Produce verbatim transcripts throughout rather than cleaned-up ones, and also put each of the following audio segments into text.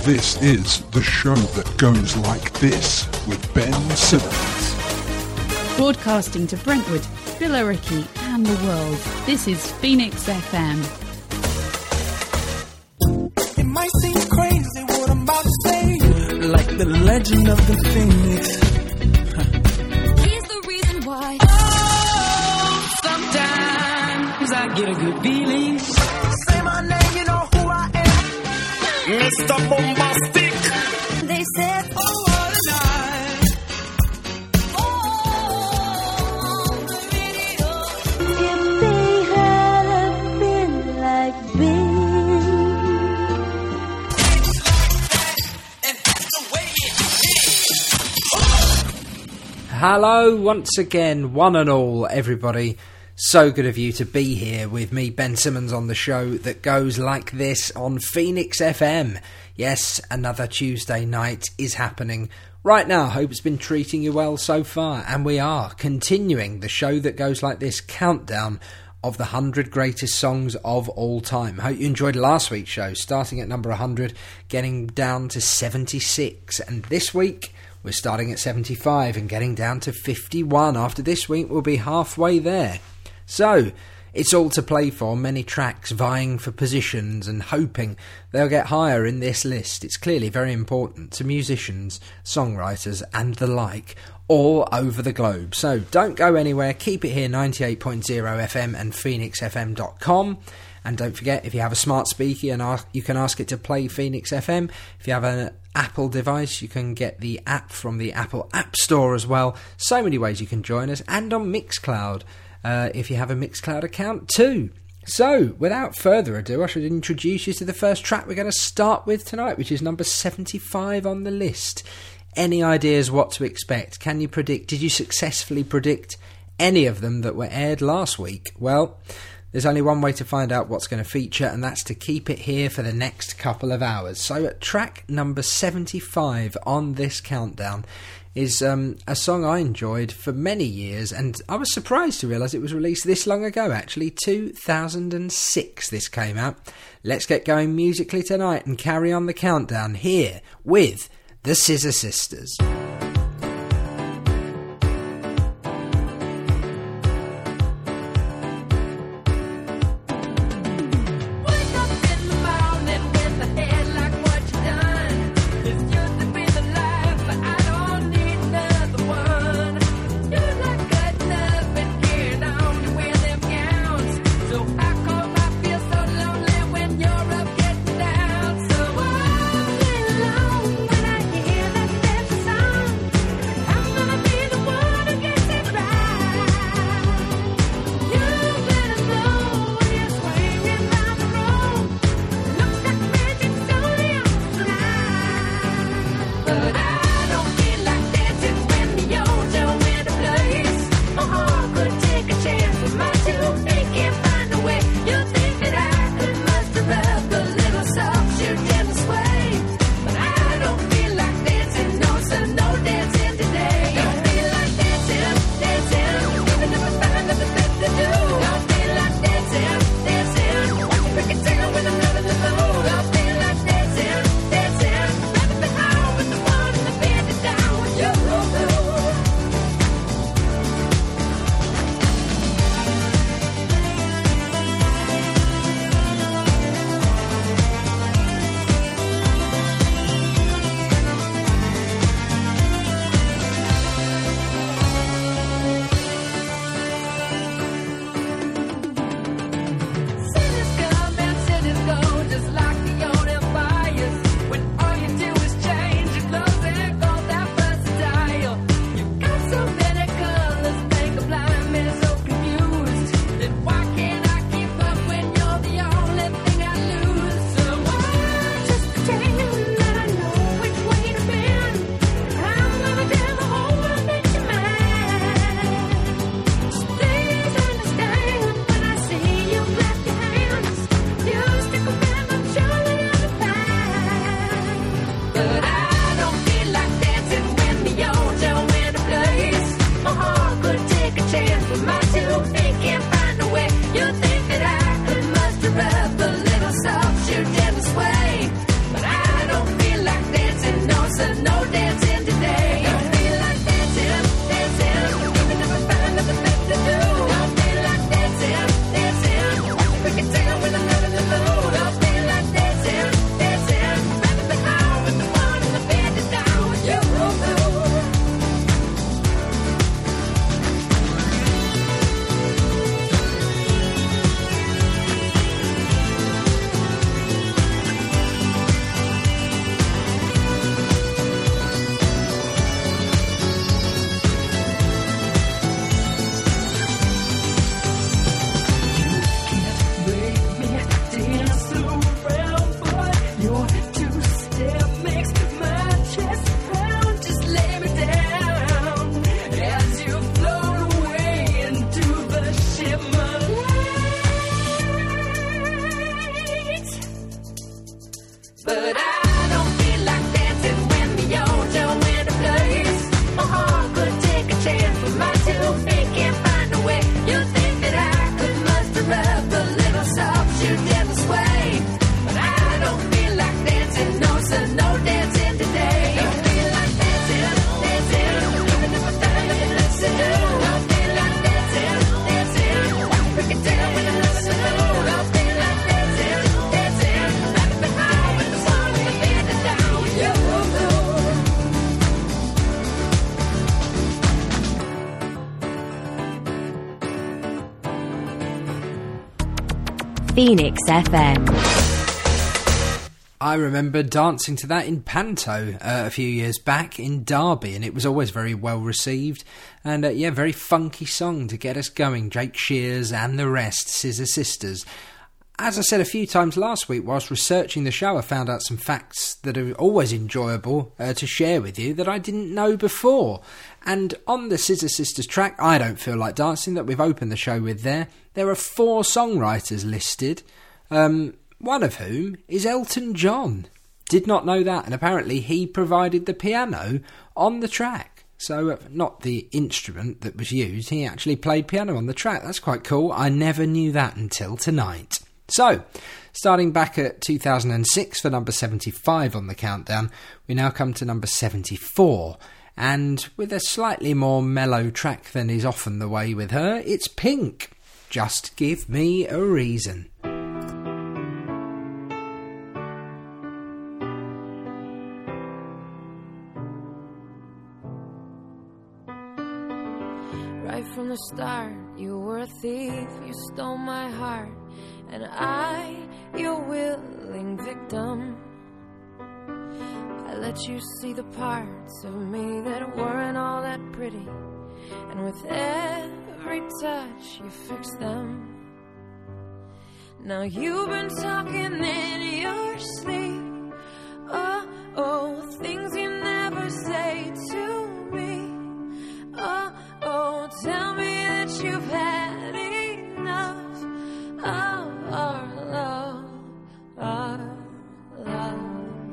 This is the show that goes like this with Ben Simmons. Broadcasting to Brentwood, Billericay and the world, this is Phoenix F M. It might seem crazy what I'm about to say, like the legend of the Phoenix. Here's the reason why. Oh, sometimes I get a good feeling. Say my name, you know who I am. Mister Bombastic. They said, oh, what a night. oh, the video. If they had been like this. And that's the way it is. Hello once again, one and all, everybody. So good of you to be here with me, Ben Simmons, on the show that goes like this on Phoenix F M. Yes, another Tuesday night is happening right now. Hope it's been treating you well so far, and we are continuing the show that goes like this countdown of the one hundred greatest songs of all time. Hope you enjoyed last week's show, starting at number one hundred, getting down to seventy-six, and this week we're starting at seventy-five and getting down to fifty-one. After this week we'll be halfway there. So, it's all to play for, many tracks vying for positions and hoping they'll get higher in this list. It's clearly very important to musicians, songwriters and the like all over the globe. So don't go anywhere, keep it here, ninety-eight point oh F M and phoenix f m dot com. And don't forget, if you have a smart speaker, and ask, you can ask it to play Phoenix F M. If you have an Apple device, you can get the app from the Apple App Store as well. So many ways you can join us, and on Mixcloud. Uh, if you have a Mixcloud account too. So, without further ado, I should introduce you to the first track we're going to start with tonight, which is number seventy-five on the list. Any ideas what to expect? Can you predict? Did you successfully predict any of them that were aired last week? Well, there's only one way to find out what's going to feature, and that's to keep it here for the next couple of hours. So, at track number seventy-five on this countdown is um, a song I enjoyed for many years, and I was surprised to realise it was released this long ago, actually. two thousand six this came out. Let's get going musically tonight and carry on the countdown here with the Scissor Sisters. When I hear that special sound. Phoenix F M. I remember dancing to that in Panto uh, a few years back in Derby, and it was always very well received. And uh, yeah, very funky song to get us going. Jake Shears and the rest, Scissor Sisters. As I said a few times last week, whilst researching the show, I found out some facts that are always enjoyable uh, to share with you that I didn't know before. And on the Scissor Sisters track, I Don't Feel Like Dancing, that we've opened the show with there, there are four songwriters listed, um, one of whom is Elton John. Did not know that, and apparently he provided the piano on the track. So, uh, not the instrument that was used, he actually played piano on the track. That's quite cool. I never knew that until tonight. So, starting back at two thousand six for number seventy-five on the countdown, we now come to number seventy-four. And with a slightly more mellow track than is often the way with her, it's Pink. Just Give Me a Reason. Right from the start, you were a thief, you stole my heart, and I, your willing victim. I let you see the parts of me that weren't all that pretty, and with every touch you fixed them. Now you've been talking in your sleep, oh, oh, things you never say to me, oh, oh, tell me that you've had enough of our love, our love.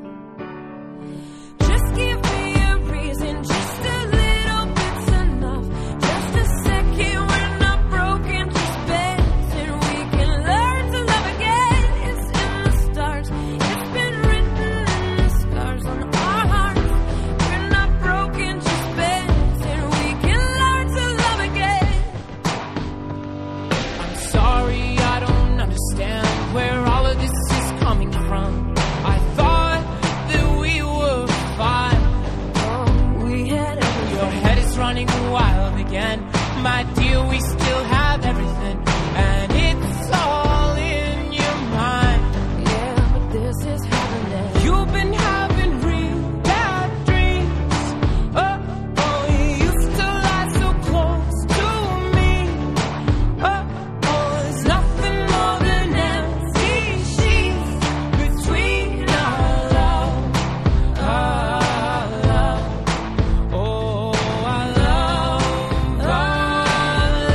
Just give me a reason, just a little bit's enough. Just a second, we're not broken, just bent, and we can learn to love again. It's in the stars, it's been written in the scars on our hearts. We're not broken, just bent, and we can learn to love again. I'm sorry, I don't understand where all of this is coming from. I thought that we were fine. Oh, we had everything. Your head is running wild again. My dear, we still have everything, and it's all in your mind. Yeah, but this is happening. You've been having real bad dreams. Oh, oh, you used to lie so close to me. Oh, oh, there's nothing more than empty sheets between our love, our love. Oh, our love, our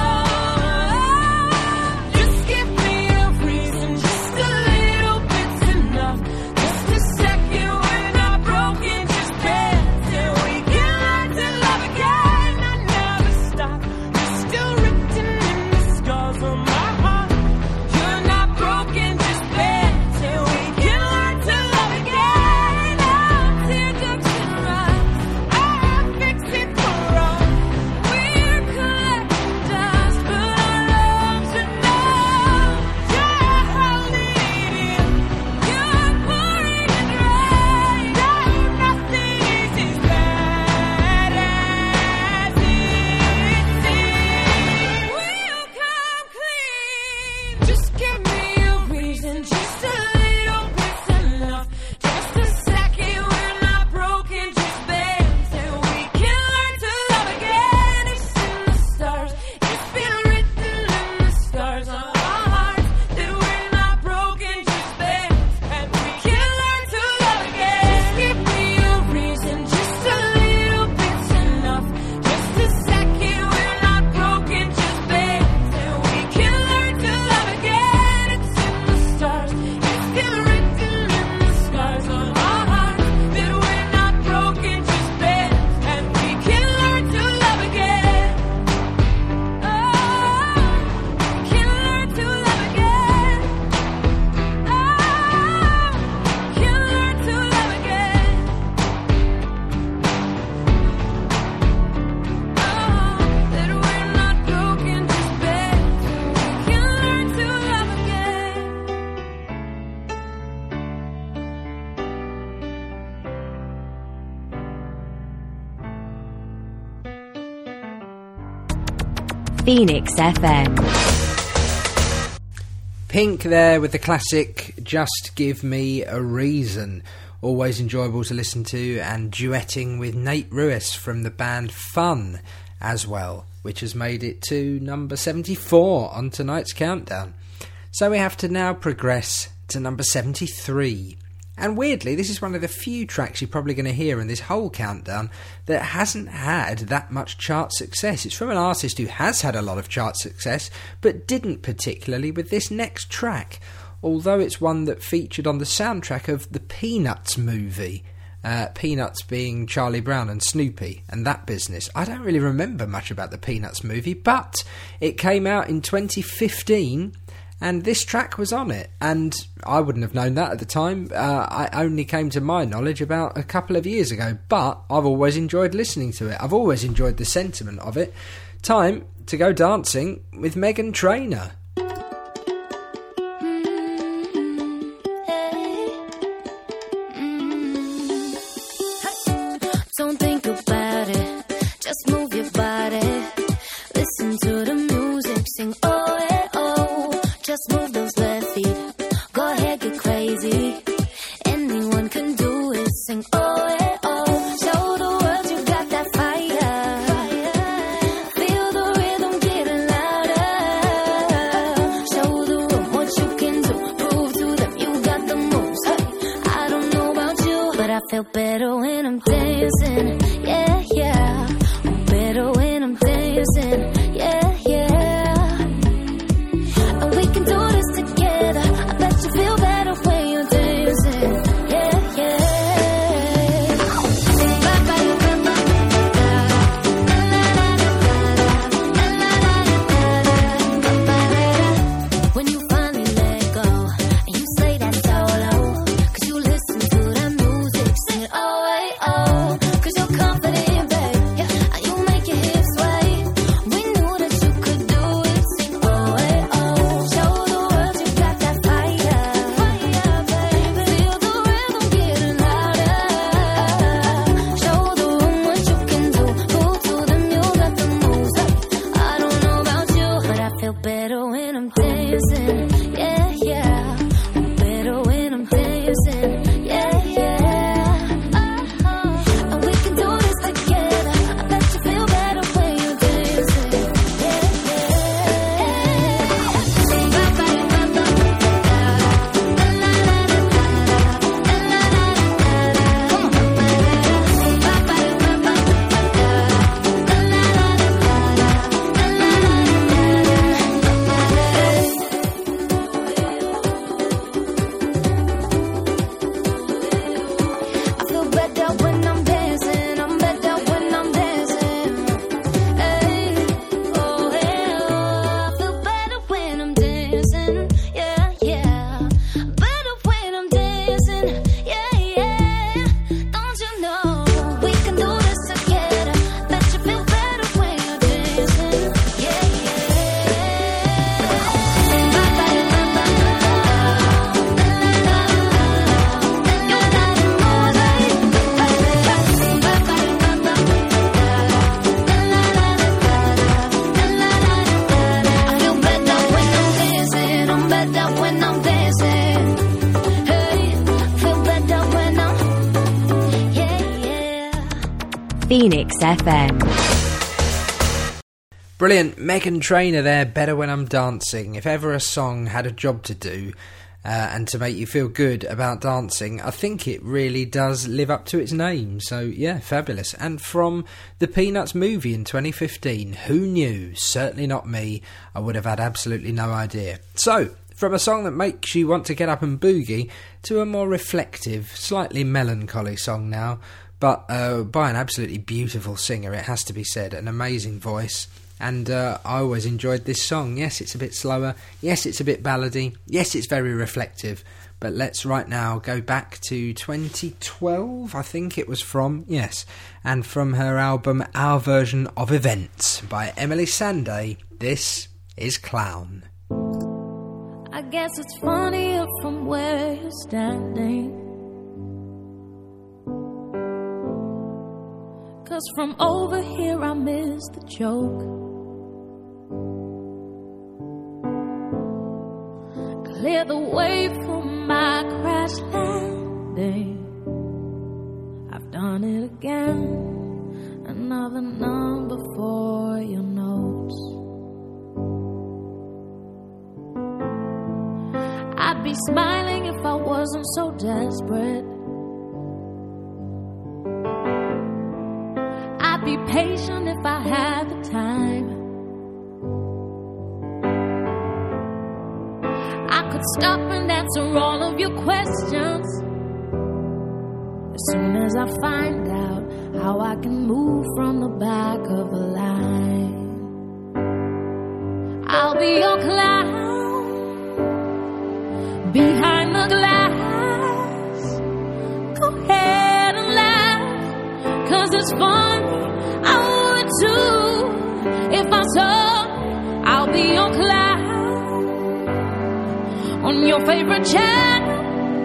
love. Just give me a reason, just a little bit's enough. Just a second, we're not broken, just bent, and we can learn to love again. I never stop, you're still written in the scars on my heart. You're not broken, just bent, and we can learn to love again. Now teardrops in our eyes, I fix it for us. We're collecting dust, but our love's enough. You're holding it in, you're pouring it dry. No, nothing is as bad as it seems. We'll come clean. Just give me a reason, just a little bit's enough. Just a second, we're not broken, just bent, and we can learn to love again. It's in the stars, it's been written in the scars on our hearts that we're not broken, just bent, and we can learn to love again. Just give me a reason, just a little bit's enough. Just a second, we're not broken, just bent, and we can learn to love again. It's in the stars, it's been written in the scars on our hearts that we're not broken, just bent, and we can learn to love again. Oh, we can learn to love again. Oh, we can learn to love again. Oh, that we're not broken, just bent, and we can learn to love again. Phoenix F M. Pink there with the classic Just Give Me a Reason. Always enjoyable to listen to, and duetting with Nate Ruess from the band Fun as well, which has made it to number seventy-four on tonight's countdown. So we have to now progress to number seventy-three. And weirdly, this is one of the few tracks you're probably going to hear in this whole countdown that hasn't had that much chart success. It's from an artist who has had a lot of chart success, but didn't particularly with this next track, although it's one that featured on the soundtrack of the Peanuts movie. Uh, Peanuts being Charlie Brown and Snoopy and that business. I don't really remember much about the Peanuts movie, but it came out in twenty fifteen and this track was on it, and I wouldn't have known that at the time. Uh, I only came to my knowledge about a couple of years ago, but I've always enjoyed listening to it. I've always enjoyed the sentiment of it. Time to go dancing with Meghan Trainor. Don't think about it, just move your body. Listen to the music, sing oh eh, oh. Just move those left feet, go ahead, get crazy. Anyone can do it, sing oh eh, oh. Show the world you got that fire. Feel the rhythm getting louder. Show the room what you can do, prove to them you got the moves. Hey, I don't know about you, but I feel better when I'm dancing, yeah, yeah. I'm better when I'm dancing, yeah, yeah. And we can do this together. I bet you feel better when you're dancing, yeah, yeah. When you finally let go and you say that solo, 'cause you listen to that music, sing it oh, hey, oh. 'Cause you're confident, babe, yeah, and you make your hips sway. We knew that you could do it, sing oh, hey, oh. Show the world you got that fire, fire, baby. Feel the rhythm getting louder. Show the room what you can do, prove to them you got the moves. Hey, I don't know about you, but I feel better when I'm dancing, yeah, yeah. I'm better when I'm dancing, yeah, yeah. Oh, and we can do this together. I bet you feel better when you're dancing, yeah, I feel better when I'm dancing. I'm better when I'm dancing. Hey, oh, hey, oh. I feel better when I'm dancing. Yeah, yeah. Better when I'm dancing. Yeah, yeah. Don't you know we can do this together? Bet you feel better when you're dancing. Yeah, I feel better when I'm dancing. I'm better when I'm dancing. Hey, feel better when I'm, yeah, yeah. Phoenix F M. Brilliant, Meghan Trainor there, Better When I'm Dancing. If ever a song had a job to do uh, and to make you feel good about dancing, I think it really does live up to its name. So yeah, fabulous. And from the Peanuts movie in twenty fifteen, who knew? Certainly not me. I would have had absolutely no idea. So, from a song that makes you want to get up and boogie to a more reflective, slightly melancholy song now, but uh, by an absolutely beautiful singer, it has to be said, an amazing voice. And uh, I always enjoyed this song. Yes, it's a bit slower. Yes, it's a bit ballady. Yes, it's very reflective. But let's right now go back to twenty twelve, I think it was from. Yes, and from her album Our Version of Events by Emily Sandé, this is Clown. I guess it's funnier from where you're standing, 'cause from over here I miss the joke. clear the way for my crash landing. I've done it again, another number for your notes. I'd be smiling if I wasn't so desperate. I'd be patient if I had the time. I could stop and answer all of your questions as soon as I find out how I can move from the back of the line. I'll be your clown behind the glass. Go ahead and laugh, 'cause it's funny, I would too if I saw. I'll be your clown on your favorite channel.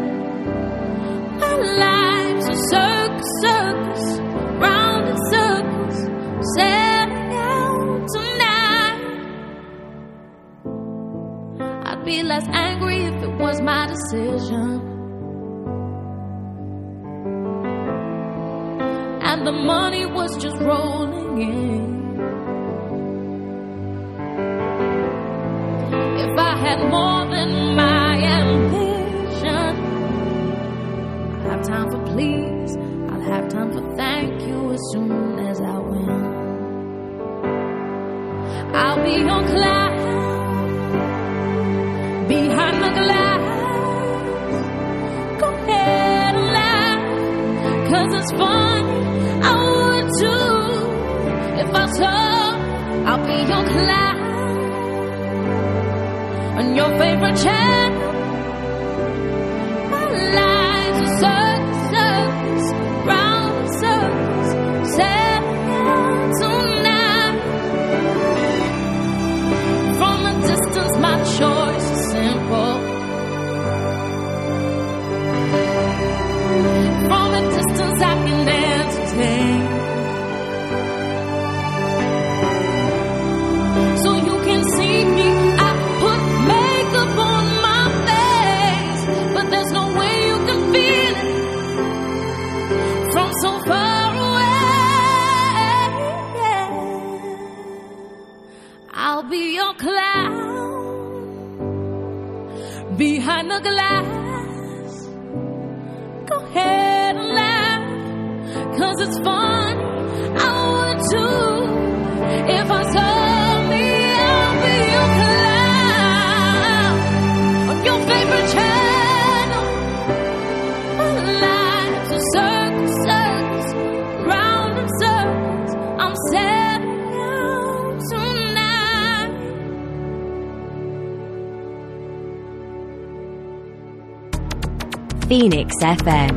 My life's a circus, circus, round in circles, setting out tonight. I'd be less angry if it was my decision, and the money was just rolling in. If I had more than my ambition, I'll have time for please, I'll have time for thank you as soon as I win. I'll be your clown behind the glass. Go ahead and laugh, 'cause it's funny, I would too if I saw. I'll be your clown on your favorite channel. My life's a circus, circus, round in circles, setting out tonight. From a distance, my choice is simple. From a distance, I can entertain. So you can see me, I put makeup on my face, but there's no way you can feel it from so far away. I'll be your clown behind the glass. Go ahead and laugh, 'cause it's fun, I would too if I saw. Your favorite channel. My life's a circus, circus, round in circles. I'm setting out tonight. Phoenix F M.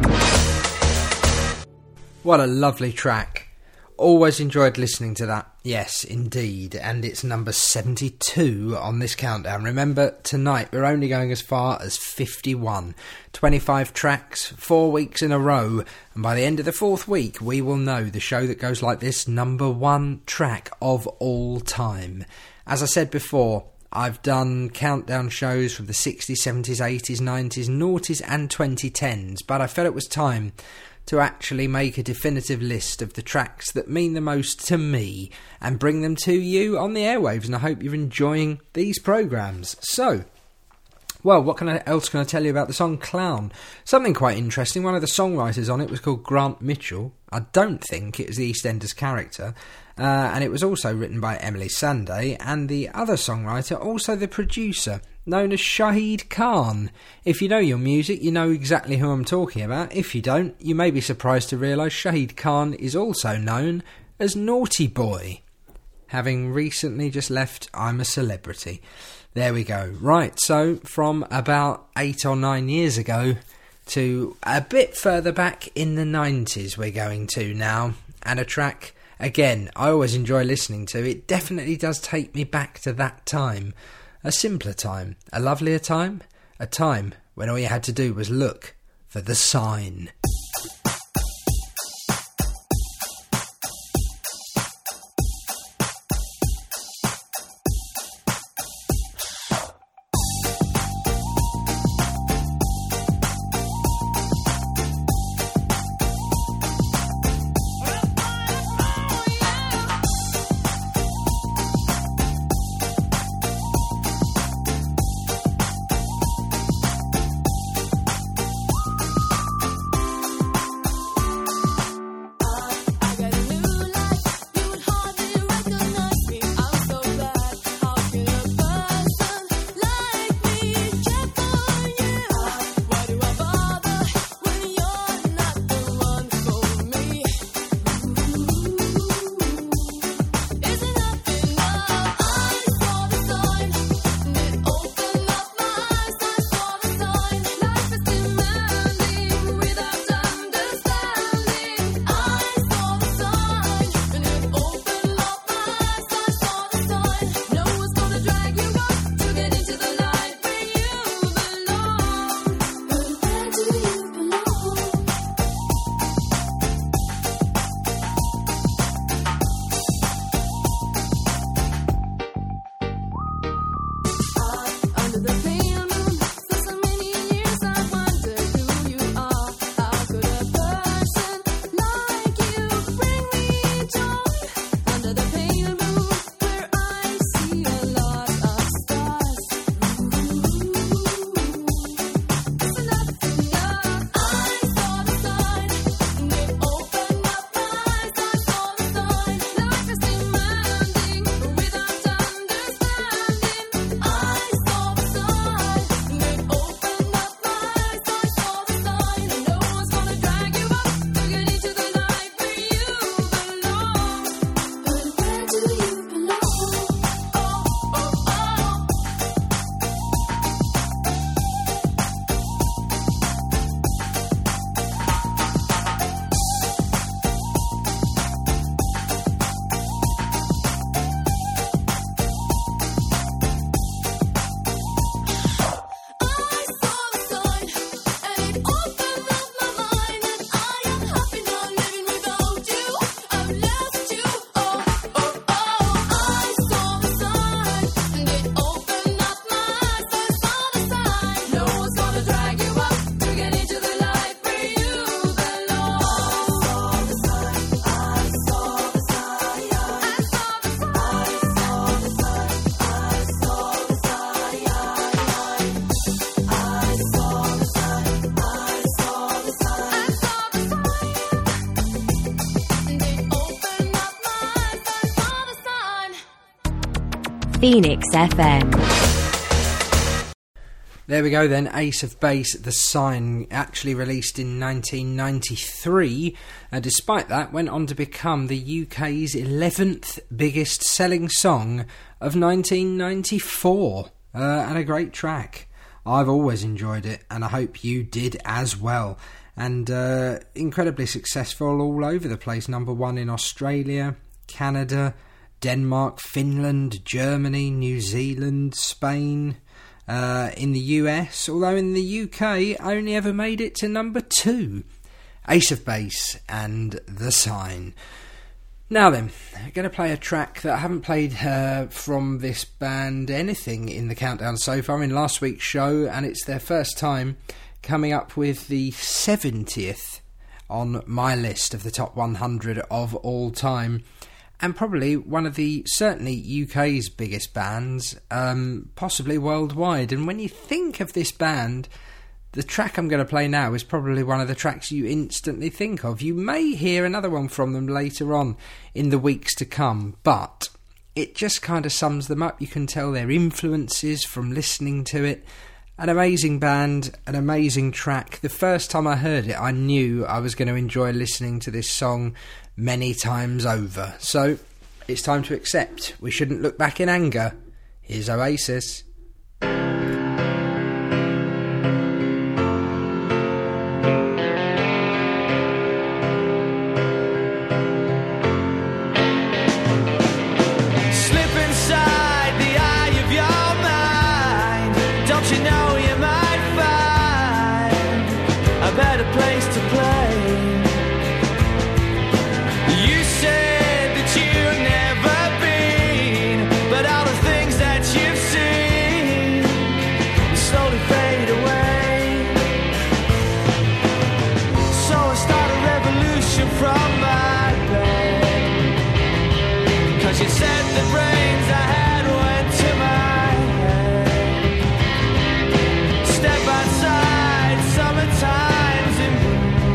What a lovely track. Always enjoyed listening to that. Yes, indeed. And it's number seventy-two on this countdown. Remember, tonight we're only going as far as fifty-one. twenty-five tracks, four weeks in a row. And by the end of the fourth week, we will know the show that goes like this, number one track of all time. As I said before, I've done countdown shows from the sixties, seventies, eighties, nineties, noughties and twenty tens. But I felt it was time to actually make a definitive list of the tracks that mean the most to me and bring them to you on the airwaves, and I hope you're enjoying these programmes. So, well, what can I, else can I tell you about the song Clown? Something quite interesting. One of the songwriters on it was called Grant Mitchell. I don't think it was the EastEnders character, uh, and it was also written by Emily Sandé, and the other songwriter, also the producer, known as Shahid Khan. If you know your music, you know exactly who I'm talking about. If you don't, you may be surprised to realise Shahid Khan is also known as Naughty Boy, having recently just left I'm a Celebrity. There we go. Right, so from about eight or nine years ago to a bit further back in the nineties we're going to now, and a track, again, I always enjoy listening to. It definitely does take me back to that time. A simpler time, a lovelier time, a time when all you had to do was look for the sign. Phoenix F M. There we go then, Ace of Base, The Sign, actually released in nineteen ninety-three, and despite that went on to become the U K's eleventh biggest selling song of nineteen ninety-four, uh, and a great track. I've always enjoyed it, and I hope you did as well. And uh, incredibly successful all over the place, number one in Australia, Canada, Denmark, Finland, Germany, New Zealand, Spain... Uh, in the U S, although in the U K only ever made it to number two. Ace of Base and The Sign. Now then, I'm going to play a track that I haven't played uh, from this band anything in the countdown so far in last week's show, and it's their first time coming up with the seventieth on my list of the top one hundred of all time. And probably one of the, certainly U K's biggest bands, um, possibly worldwide. And when you think of this band, the track I'm going to play now is probably one of the tracks you instantly think of. You may hear another one from them later on in the weeks to come, but it just kind of sums them up. You can tell their influences from listening to it. An amazing band, an amazing track. The first time I heard it, I knew I was going to enjoy listening to this song many times over. So it's time to accept. We shouldn't look back in anger. Here's Oasis. Step outside, summertime's in bloom.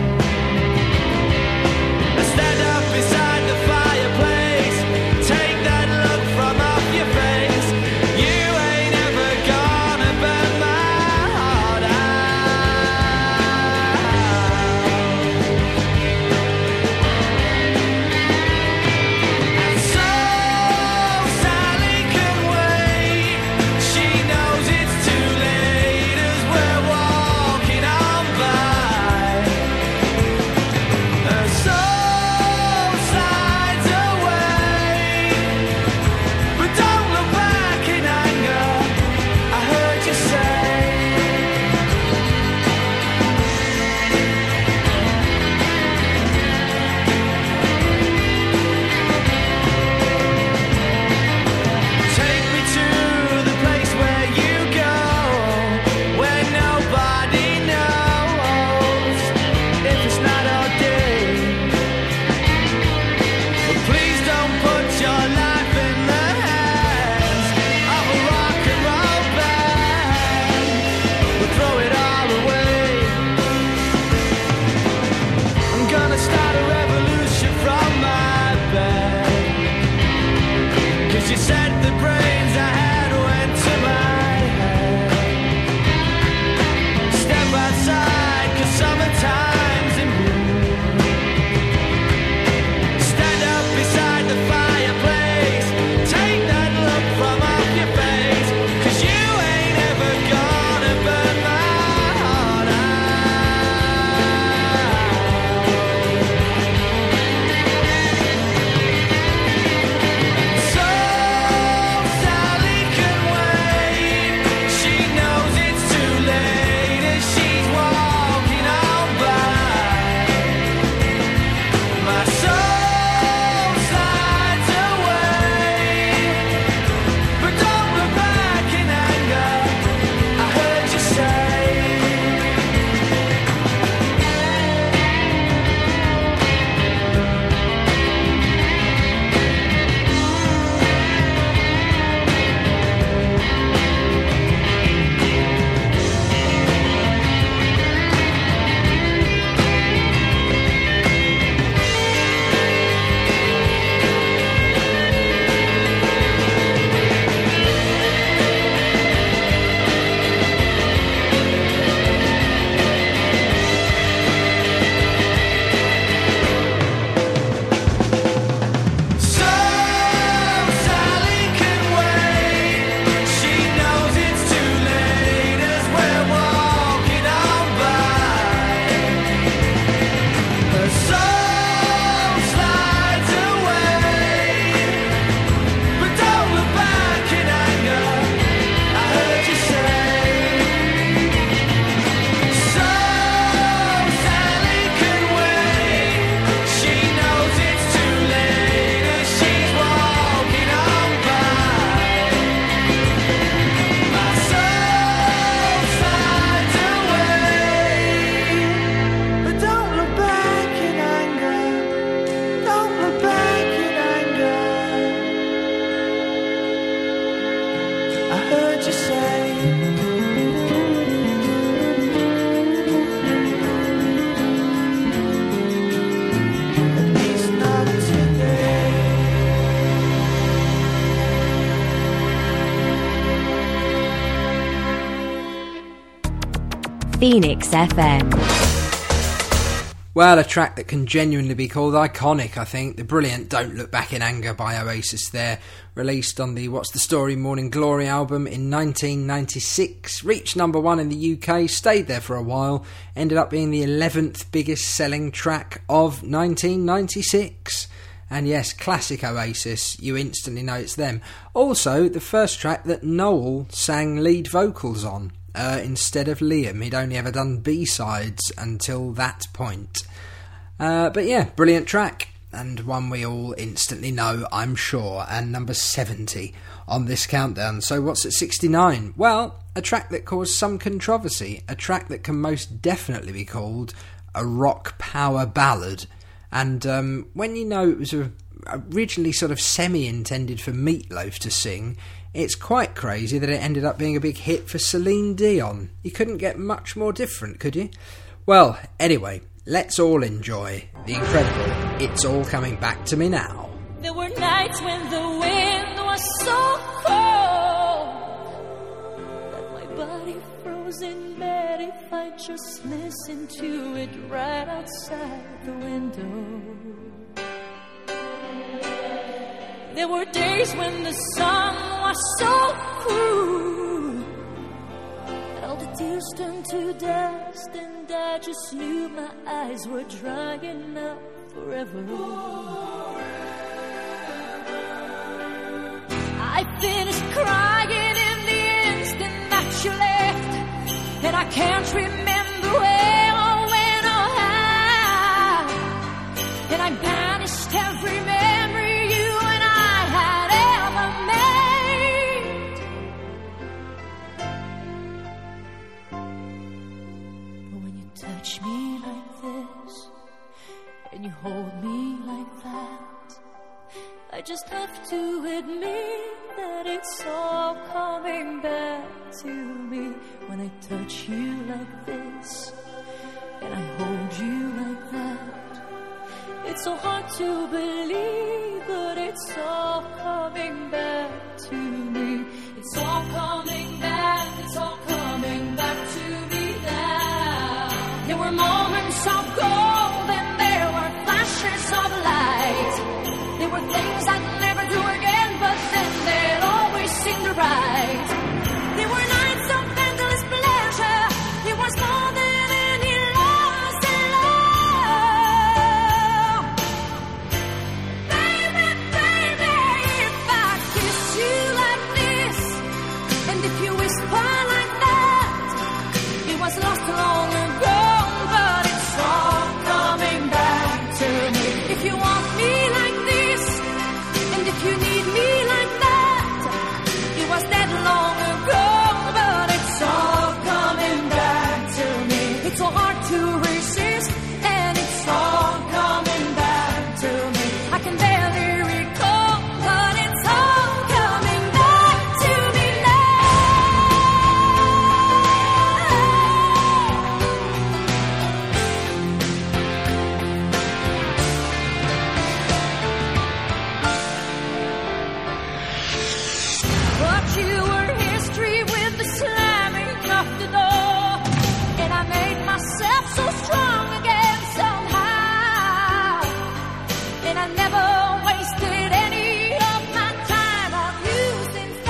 Phoenix F M. Well, a track that can genuinely be called iconic, I think. The brilliant Don't Look Back in Anger by Oasis there, released on the What's the Story Morning Glory album in nineteen ninety-six, reached number one in the U K, stayed there for a while, ended up being the eleventh biggest selling track of nineteen ninety-six. And yes, classic Oasis, you instantly know it's them. Also, the first track that Noel sang lead vocals on. Uh, instead of Liam. He'd only ever done B-sides until that point. Uh, but yeah, brilliant track, and one we all instantly know, I'm sure, and number seventy on this countdown. So what's at sixty-nine? Well, a track that caused some controversy, a track that can most definitely be called a rock power ballad. And um, when you know it was a, originally sort of semi-intended for Meatloaf to sing, it's quite crazy that it ended up being a big hit for Celine Dion. You couldn't get much more different, could you? Well, anyway, let's all enjoy the incredible It's All Coming Back to Me Now. There were nights when the wind was so cold that my body froze in bed if I just listened to it right outside the window. There were days when the sun was so cruel that all the tears turned to dust, and I just knew my eyes were drying up forever. I finished crying in the instant that you left, and I can't remember where or when or how, and I banished every memory you and I had ever made. But when you touch me like this and you hold me like that, I just have to admit that it's all coming back to me. When I touch you like this and I hold you like that, it's so hard to believe, but it's all coming back to me. It's all coming back, it's all coming back to me now. There were moments of gold and there were flashes of light. There were things I'd never do again, but then they'd always seem to right. There were nights of endless pleasure. It was more than any loss in love. Baby, baby, if I kiss you like this, and if you whisper like that, it was lost long ago, but it's all coming back to me. If you want me like this, and if you need me like that, it was that long ago, but it's all coming back to me. It's so hard to resist, and it's all coming back to me. I can barely recall, but it's all coming back to me But you were history with the slamming of the door, and I made myself so strong again somehow, and I never wasted any of my time on you since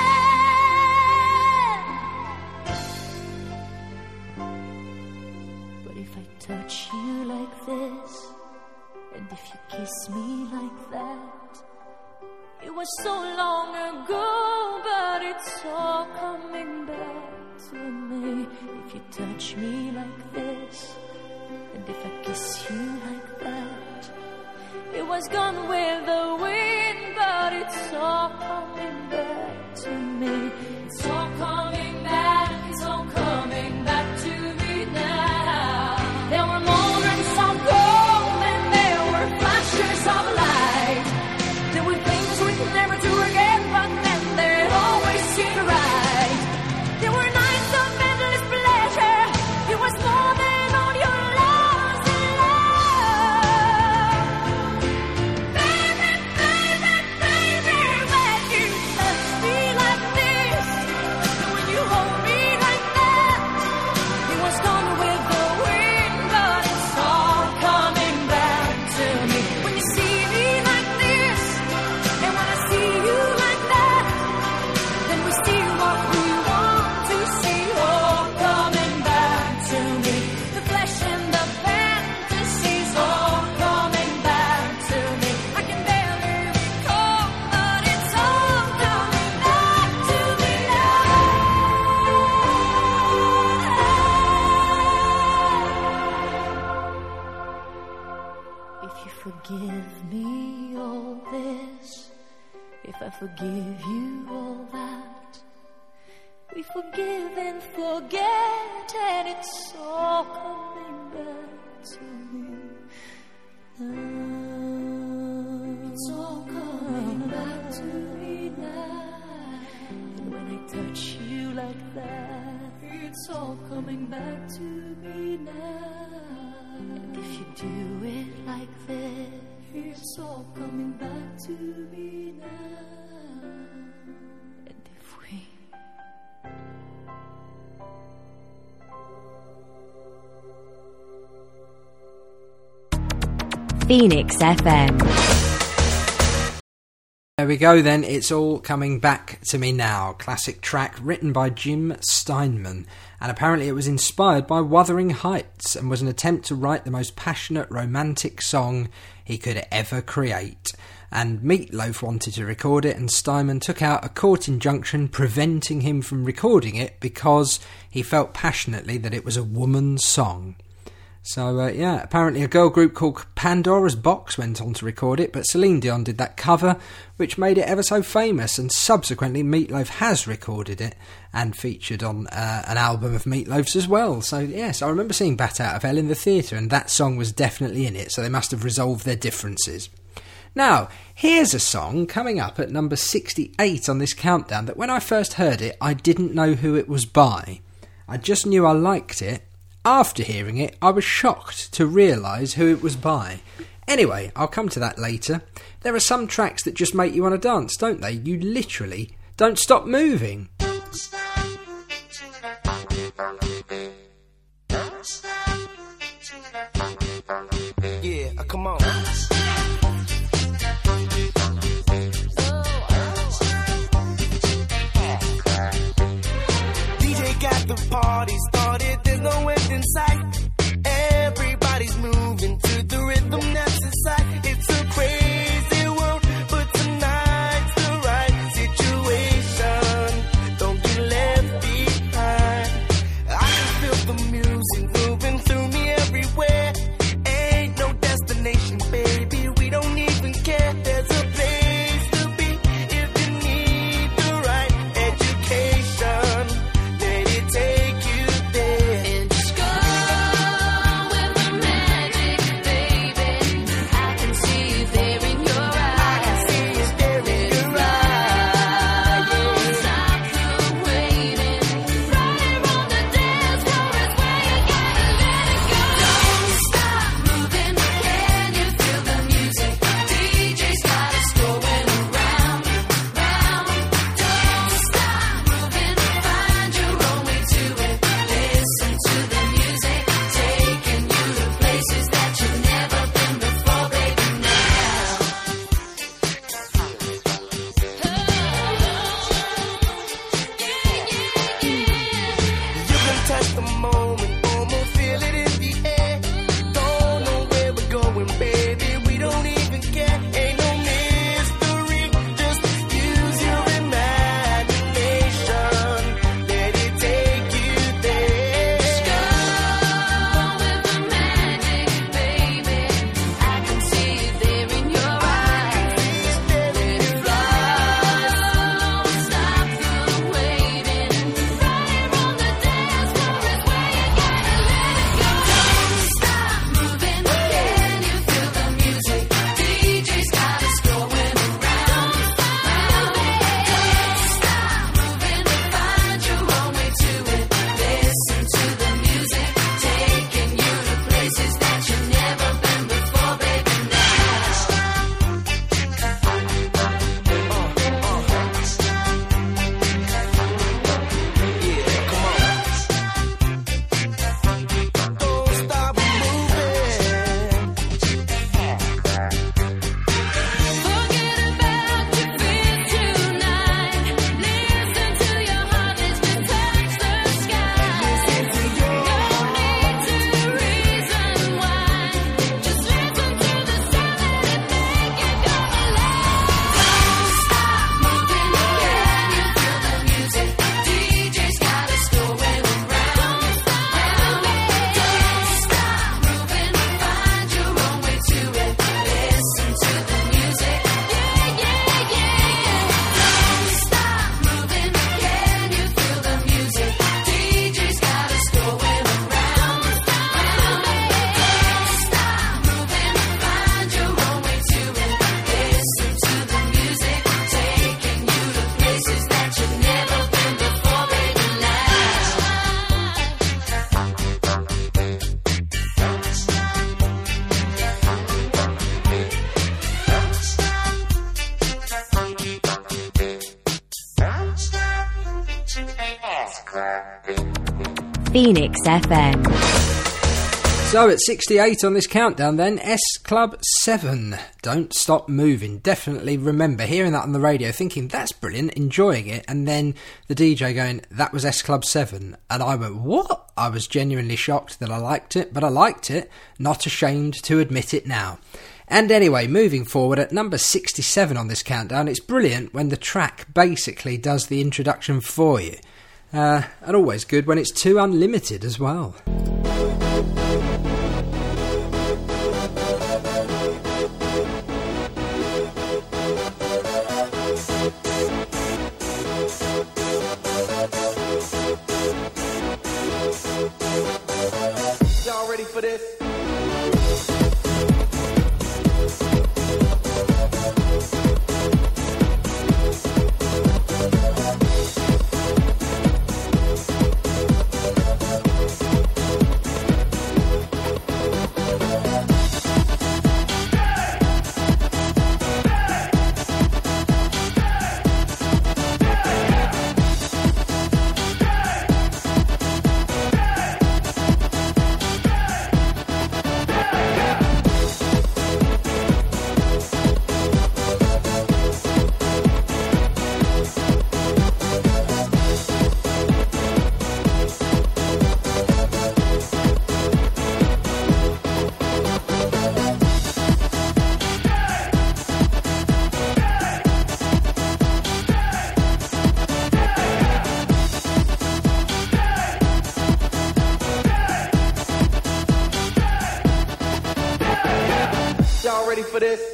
then. But if I touch you like this, and if you kiss me like that, it was so long ago, but it's all coming back to me. If you touch me like this, and if I kiss you like that, it was gone with the wind, but it's all coming back to me. It's all coming back, it's all coming back to me now. There were moments of gold and there were flashes of light. There were things we'd never do again, but then they'd always seem right. There were nights of endless pleasure. It was more than all your loss in love. Baby, baby, baby, when you touch me like this, forgive me all this, if I forgive you all that, we forgive and forget, and it's all coming back to me. Now. It's all coming back to me now. And when I touch you like that, it's all coming back to me now. And if you do it like this, it's all coming back to me now. And if we Phoenix F M. There we go then, It's All Coming Back to Me Now, classic track written by Jim Steinman, and apparently it was inspired by Wuthering Heights and was an attempt to write the most passionate romantic song he could ever create. And Meat Loaf wanted to record it, and Steinman took out a court injunction preventing him from recording it because he felt passionately that it was a woman's song. So, uh, yeah, apparently a girl group called Pandora's Box went on to record it, but Celine Dion did that cover, which made it ever so famous, and subsequently Meat Loaf has recorded it and featured on uh, an album of Meat Loaf's as well. So, yes, I remember seeing Bat Out of Hell in the theatre, and that song was definitely in it, so they must have resolved their differences. Now, here's a song coming up at number sixty-eight on this countdown that when I first heard it, I didn't know who it was by. I just knew I liked it. After hearing it, I was shocked to realise who it was by. Anyway, I'll come to that later. There are some tracks that just make you want to dance, don't they? You literally don't stop moving. Yeah, uh, come on. D J got the party started, there's no end in sight. Everybody's moving to the rhythm that's inside. It's a crazy world, but tonight's the right situation. Don't get left behind. I can feel the music moving through me everywhere. Ain't no destination, baby, we don't even care. There's a place to be if you need the right education. Let it take you there. And just go with the magic, baby. I can see it there in your eyes. I can see it there in your eyes. Stop the waiting. Right on the dance floor is where Phoenix F M. So at sixty-eight on this countdown then, S Club seven, Don't Stop Moving. Definitely remember hearing that on the radio, thinking that's brilliant, enjoying it, and then the D J going, that was S Club seven, and I went, what? I was genuinely shocked that I liked it, but I liked it, not ashamed to admit it now. And anyway, moving forward at number sixty-seven on this countdown, it's brilliant when the track basically does the introduction for you. Uh, and always good when it's Two Unlimited as well. Y'all ready for this? Y'all ready for this?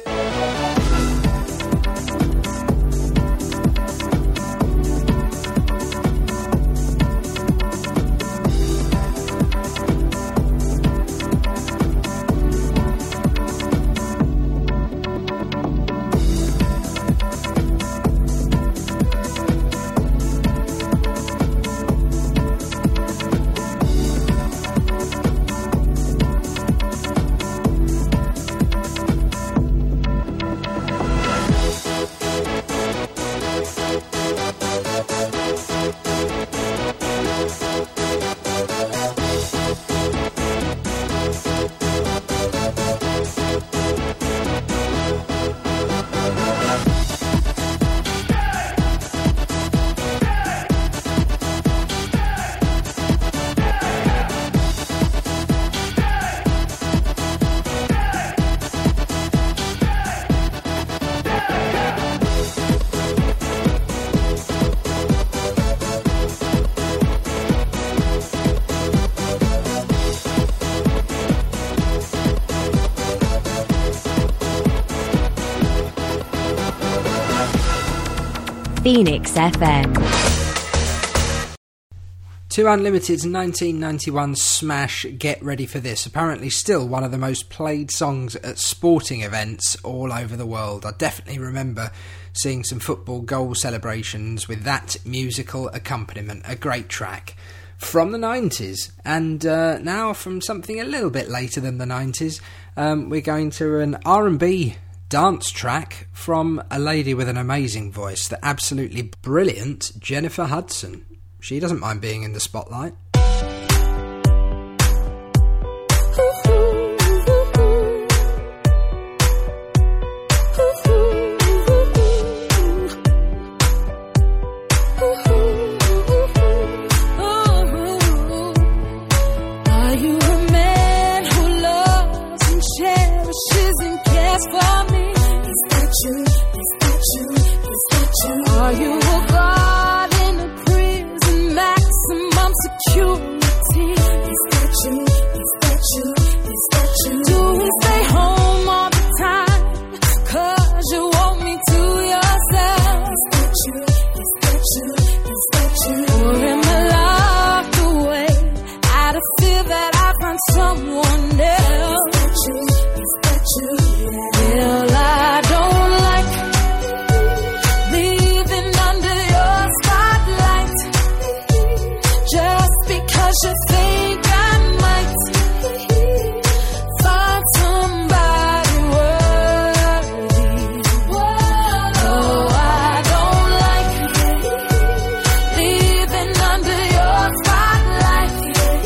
Phoenix F M. Two Unlimited's nineteen ninety-one smash Get Ready for This, apparently still one of the most played songs at sporting events all over the world. I definitely remember seeing some football goal celebrations with that musical accompaniment, a great track from the nineties. And uh, now from something a little bit later than the nineties, um, we're going to an R and B dance track from a lady with an amazing voice, the absolutely brilliant Jennifer Hudson. She doesn't mind being in the spotlight. Are you a man who loves and cherishes and cares for me? Is that you? Is that you? Is that you? Are you a god in a prison, maximum security? Is that you? Is that you? Is that you? Do we stay home all the time? Cause you want me to yourself. Is that you? Is that you? Is that you? Or am I locked away out of fear that I find someone else? Is that you? Is that you? Yeah. Well, I don't like leaving under your spotlight just because you think I might find somebody worthy. Oh, I don't like leaving under your spotlight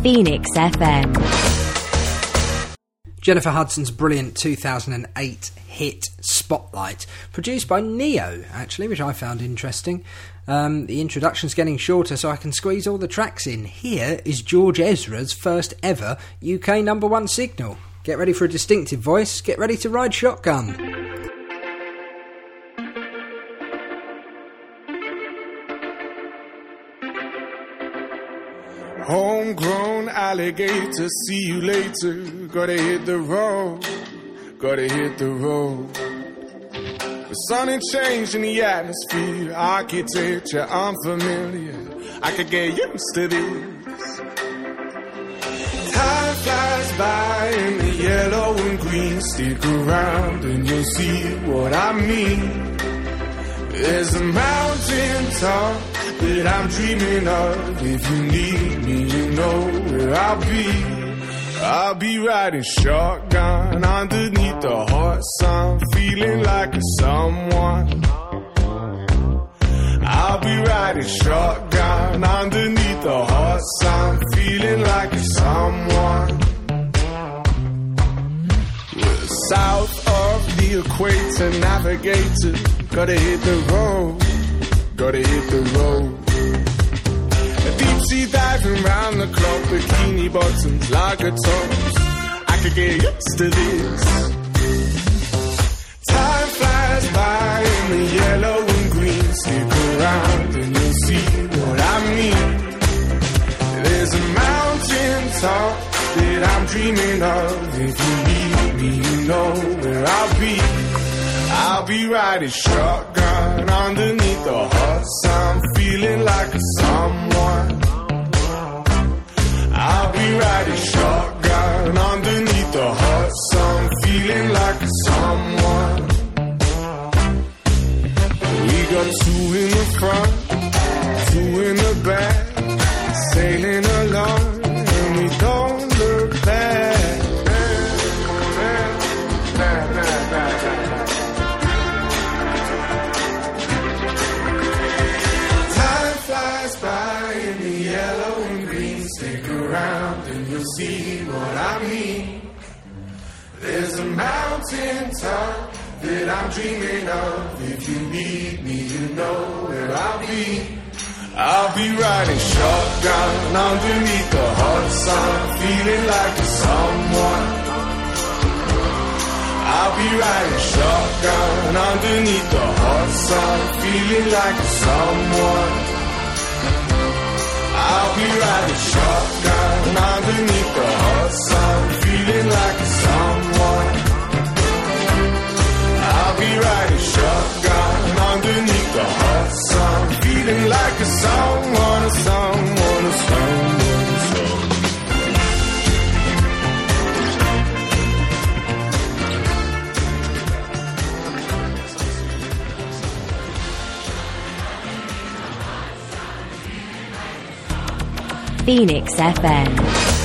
Phoenix F M. Jennifer Hudson's brilliant two thousand eight hit Spotlight, produced by Neo, actually, which I found interesting. Um, the introduction's getting shorter, so I can squeeze all the tracks in. Here is George Ezra's first ever U K number one signal. Get ready for a distinctive voice, get ready to ride shotgun. Homegrown alligator, see you later. Gotta hit the road, gotta hit the road. The sun ain't changing the atmosphere, architecture unfamiliar. I could get used to this. Time flies by in the yellow and green. Stick around and you'll see what I mean. There's a mountain top that I'm dreaming of. If you need me, you know where I'll be. I'll be riding shotgun underneath the hot sun, feeling like a someone. I'll be riding shotgun underneath the hot sun, feeling like a someone. We're south of the equator, navigator. Gotta hit the road, gotta hit the road. A deep sea diving round the clock, bikini bottoms, lager tops. I could get used to this. Time flies by in the yellow and green. Stick around and you'll see what I mean. There's a mountain top that I'm dreaming of. If you need me, you know where I'll be. I'll be riding shotgun underneath the hot sun, feeling like a someone. I'll be riding shotgun underneath the hot sun, feeling like a someone. We got two in the front, two in the back, sailing along, and we don't look back. And you'll see what I mean. There's a mountain top that I'm dreaming of. If you need me, you know where I'll be. I'll be riding shotgun underneath the hot sun, feeling like a someone. I'll be riding shotgun underneath the hot sun, feeling like a someone. I'll be riding shotgun underneath the hot sun, feeling like a someone. I'll be riding shotgun underneath the hot sun, feeling like a someone, a someone, a someone, a someone. Phoenix F M.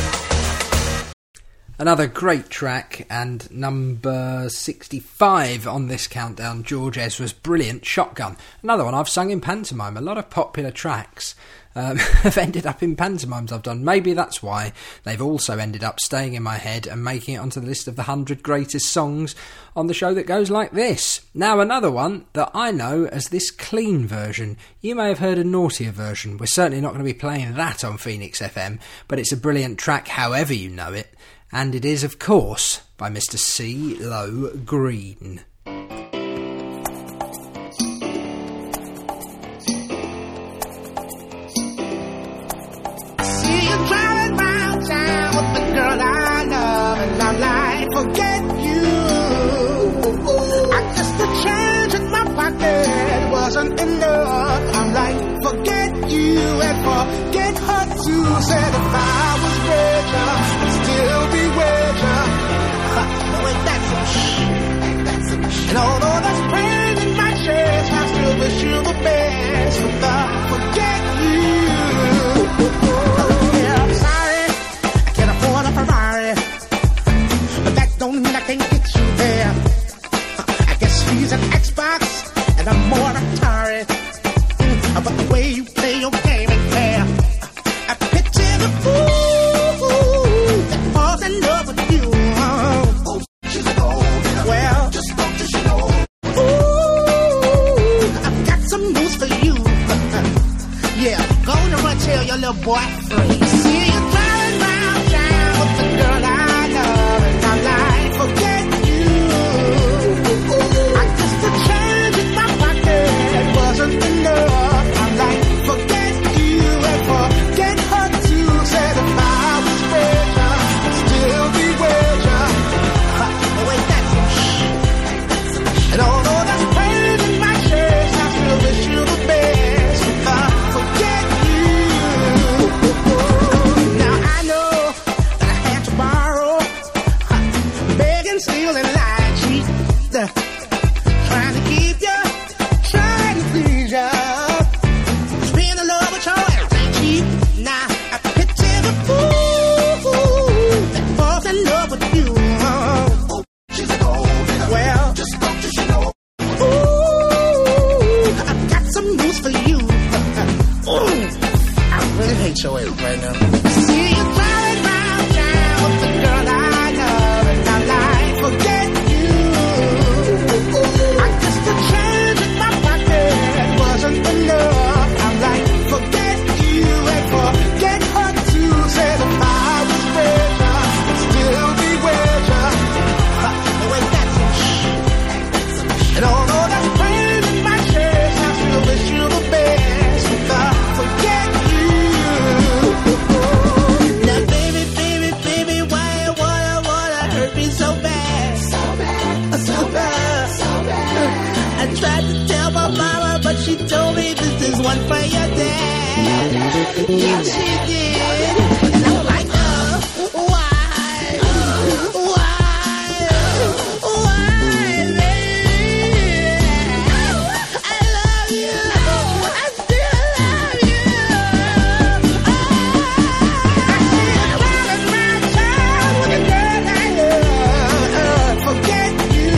Another great track, and number sixty-five on this countdown, George Ezra's brilliant Shotgun. Another one I've sung in pantomime. A lot of popular tracks um, have ended up in pantomimes I've done. Maybe that's why they've also ended up staying in my head and making it onto the list of the one hundred greatest songs on the show that goes like this. Now, another one that I know as this clean version. You may have heard a naughtier version. We're certainly not going to be playing that on Phoenix F M, but it's a brilliant track however you know it. And it is, of course, by Mister CeeLo Green. See you driving round town with the girl I love, and I'm like, forget you. I guess the change in my pocket wasn't enough. I'm like, forget you and forget her too. Said if I was richer, I'd still be richer. No, ain't that some shit? Ain't that some shit? And although there's pain in my chest, I still wish you the best. But I forget you. Yeah, I'm sorry, I can't afford a Ferrari, but that don't mean I can't get you there. I guess he's an Xbox and I'm more Atari. But the way you play your game ain't fair. I picture the fool your little boy free. See you driving round town with the girl I love, and I'm like, forget you. I guess the change in my pocket wasn't enough. I'm like, forget you and forget her too. Said if I was richer, I'd still be with ya. Huh, wait, that's some shit. And although that's pain in my chest, I still wish you the best. Uh, forget you. Now I know that I had to borrow, huh, begging, stealing, lying, cheat, uh, trying to keep you, trying to please you. Being in love with your ass ain't cheap. Now I picture the fool that falls in love with you. Oh, she's a gold digger. Well, just don't you know? Ooh, I've got some news for you. Ooh, I really hate your ass right now. See you driving round town with the girl I love, and I'm like, forget you. I guess the change in my pocket wasn't enough. I'm like, forget you and forget her too. Said if I was richer, I'd still be with ya. Huh, wait, that's some shit. And although that's pain in my chest, I still wish you the best. Uh, forget you. Now, baby, baby, baby, why, why, why hurt me so bad? So bad, so bad, so bad. I tried to tell my mama, but she told me this is one for your dad. Yeah, she did. And I'm like, uh, why? Why? Why, baby? I love you. I still love you. I see you driving round town with a girl I love. Forget you.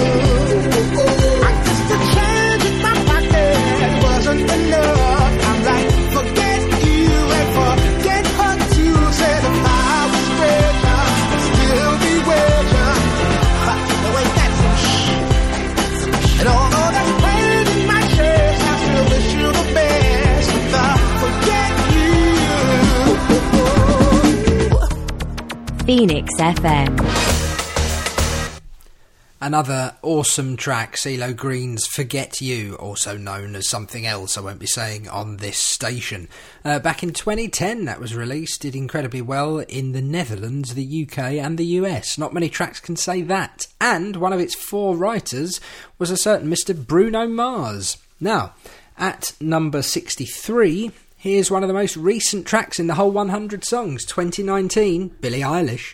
I guess the change in my pocket wasn't enough. I'm like, forget you and forget her too. Said if I was richer, I'd still be with ya. Ha, wait, that's some shit. And although that's pain in my chest, I still wish you the best. Uh, forget you. Phoenix F M. Another awesome track, CeeLo Green's Forget You, also known as something else I won't be saying on this station. Uh, back in twenty ten that was released, did incredibly well in the Netherlands, the U K and the U S. Not many tracks can say that. And one of its four writers was a certain Mister Bruno Mars. Now, at number sixty-three, here's one of the most recent tracks in the whole one hundred songs, twenty nineteen, Billie Eilish.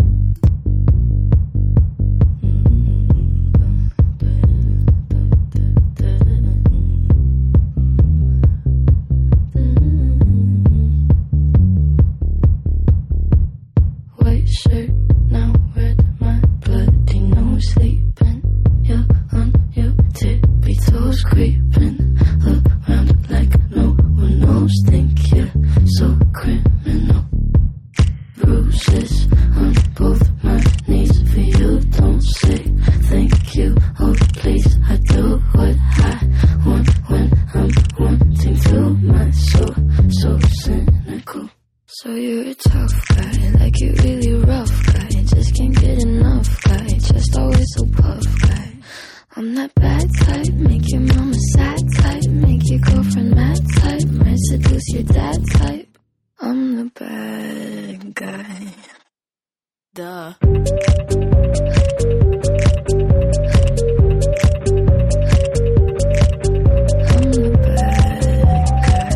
White shirt, now red, my bloody nose sleeping. You're on your tippy toes, creeping around like no one knows. Think you're so criminal. Bruises on both my knees for you. Don't say thank you, oh please. I do what I want when I'm wanting to. My soul so cynical. So you're a tough guy, like you really rough guy. Just can't get enough guy, just always so puff guy. I'm that bad type, make your mama sad type, make your girlfriend mad type, might seduce your dad type. I'm the bad guy. Duh. I'm the bad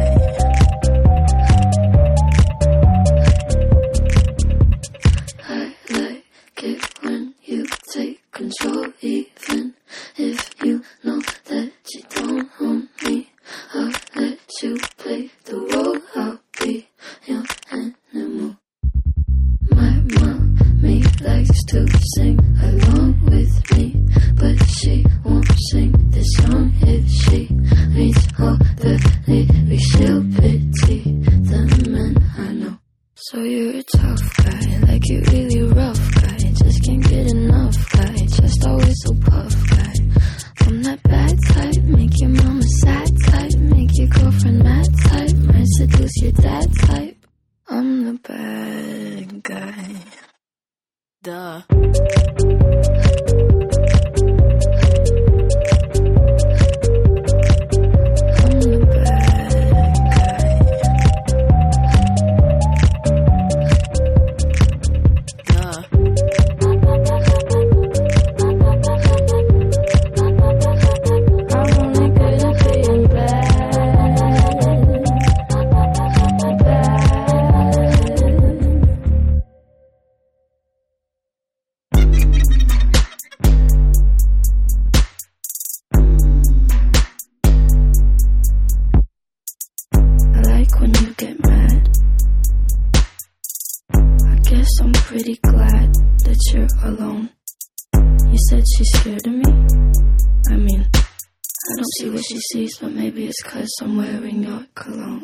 guy. I like it when you take control, even if you know that you don't own me. I'll let you play the role, I'll be your animal. My mommy likes to sing along with me, but she won't sing this song if she reads all the lyrics. She'll pity the men I know. So you're a tough guy, like you really rough guy. Just can't get enough guy, just always so puff guy. I'm that bad type, make your mama sad type, make your girlfriend mad type, Duh. She sees, but maybe it's 'cause I'm wearing your cologne.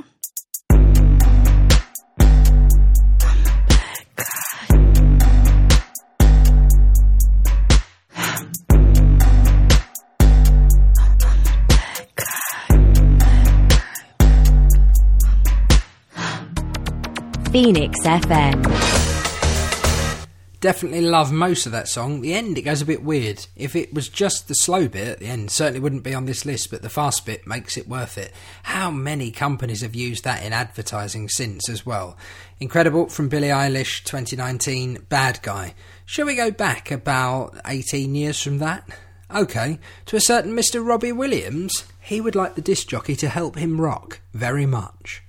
Phoenix F M. Definitely love most of that song. The end, it goes a bit weird. If it was just the slow bit at the end, certainly wouldn't be on this list, but the fast bit makes it worth it. How many companies have used that in advertising since as well? Incredible from Billie Eilish, twenty nineteen, Bad Guy. Shall we go back about eighteen years from that? OK, to a certain Mister Robbie Williams. He would like the disc jockey to help him rock very much.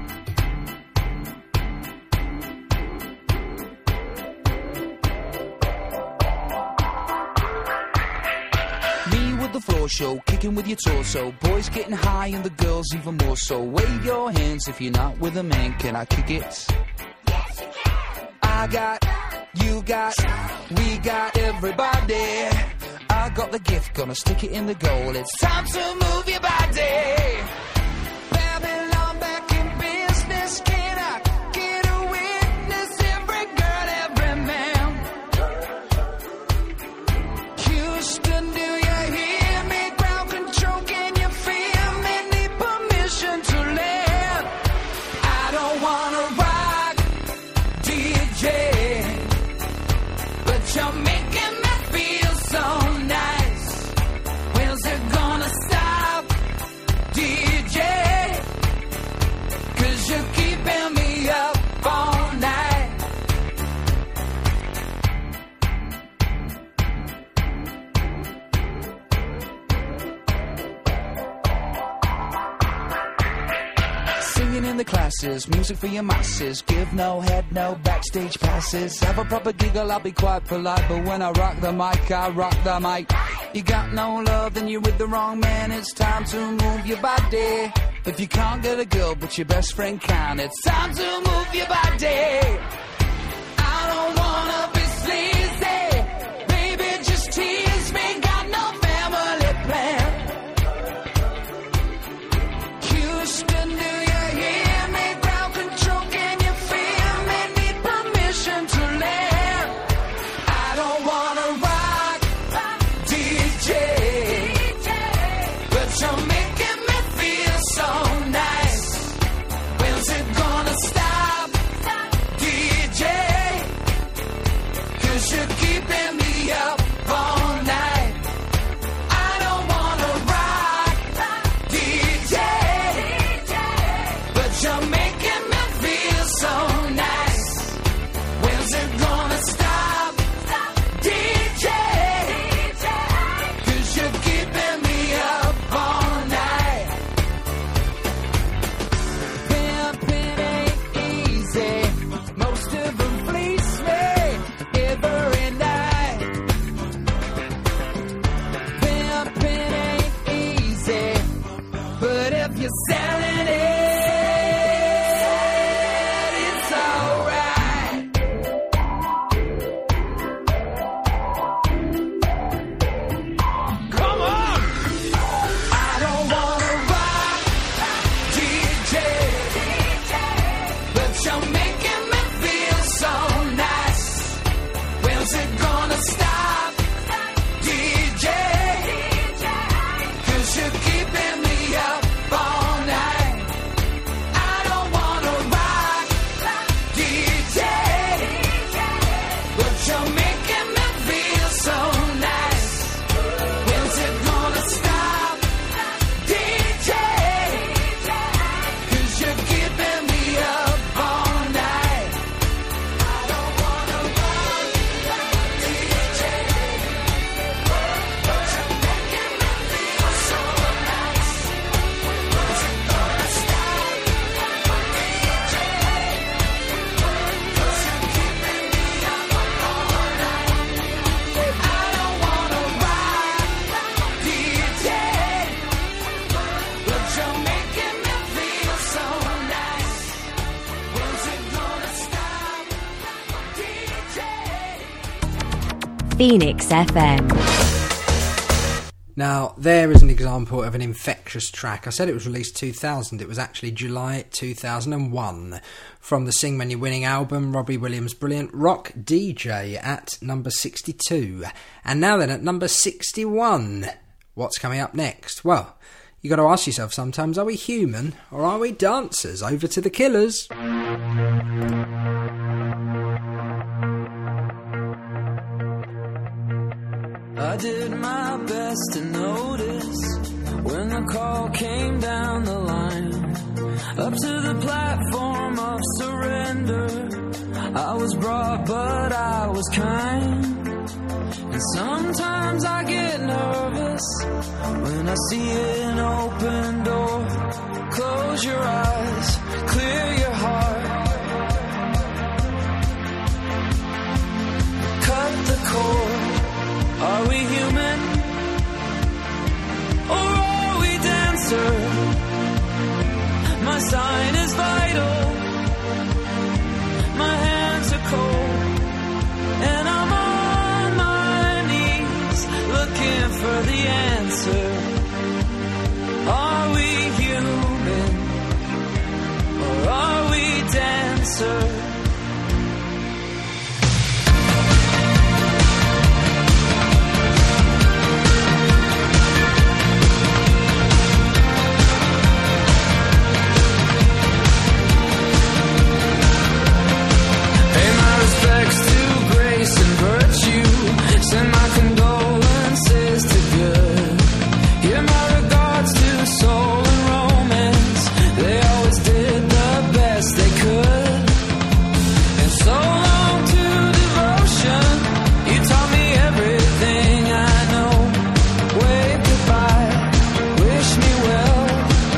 The floor show, kicking with your torso. Boys getting high and the girls even more so. Wave your hands if you're not with a man. Can I kick it? Yes, you can. I got, you got, we got everybody. I got the gift, gonna stick it in the goal. It's time to move your body. Babylon back in business. Can I get a witness? Every girl, every man. Houston, do you hear? You're making me feel so nice. When's it gonna stop, D J? 'Cause you're keeping me up all night. Singing in the classes, music for your masses. Give no head, no backstage passes. Have a proper giggle, I'll be quite polite. But when I rock the mic, I rock the mic. You got no love, then you're with the wrong man. It's time to move your body. If you can't get a girl, but your best friend can, it's time to move your body. I don't wanna be sleazy. Baby, just tease me. Got no family plan. Houston, do you hear me? Ground control, can you feel me? Need permission to land. I don't wanna rock, D J, but you're making me feel so nice. When's it gonna stop, D Phoenix F M. Now, there is an example of an infectious track. I said it was released two thousand. It was actually July two thousand one. From the Sing Menu winning album, Robbie Williams' brilliant Rock D J at number sixty-two. And now then, at number sixty-one, what's coming up next? Well, you got to ask yourself sometimes, are we human or are we dancers? Over to the Killers. I did my best to notice when the call came down the line, up to the platform of surrender. I was brought, but I was kind. And sometimes I get nervous when I see an open door. Close your eyes, clear your heart, cut the cord. Are we human, or are we dancer? My sign is vital, my hands are cold, and I'm on my knees looking for the answer. Are we human, or are we dancer? Send my condolences to good. Give my regards to soul and romance. They always did the best they could. And so long to devotion. You taught me everything I know. Wave goodbye, wish me well.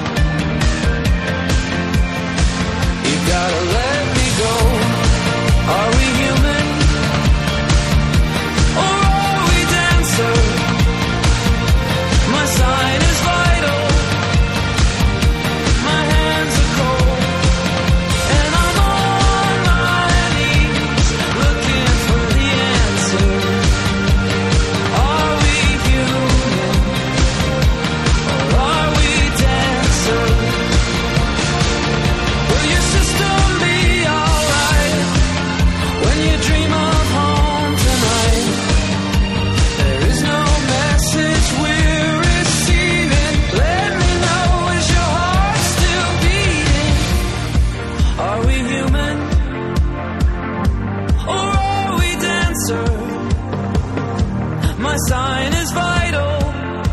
You gotta let me go. Are we human? My sign is vital, my hands are cold, and I'm on my knees looking for the answer. Are we human, or are we dancer? Will your system be alright when you dream of home tonight? There is no message we're receiving. Let me know, is your heart still beating? Are we human, or are we dancer? My sign is vital,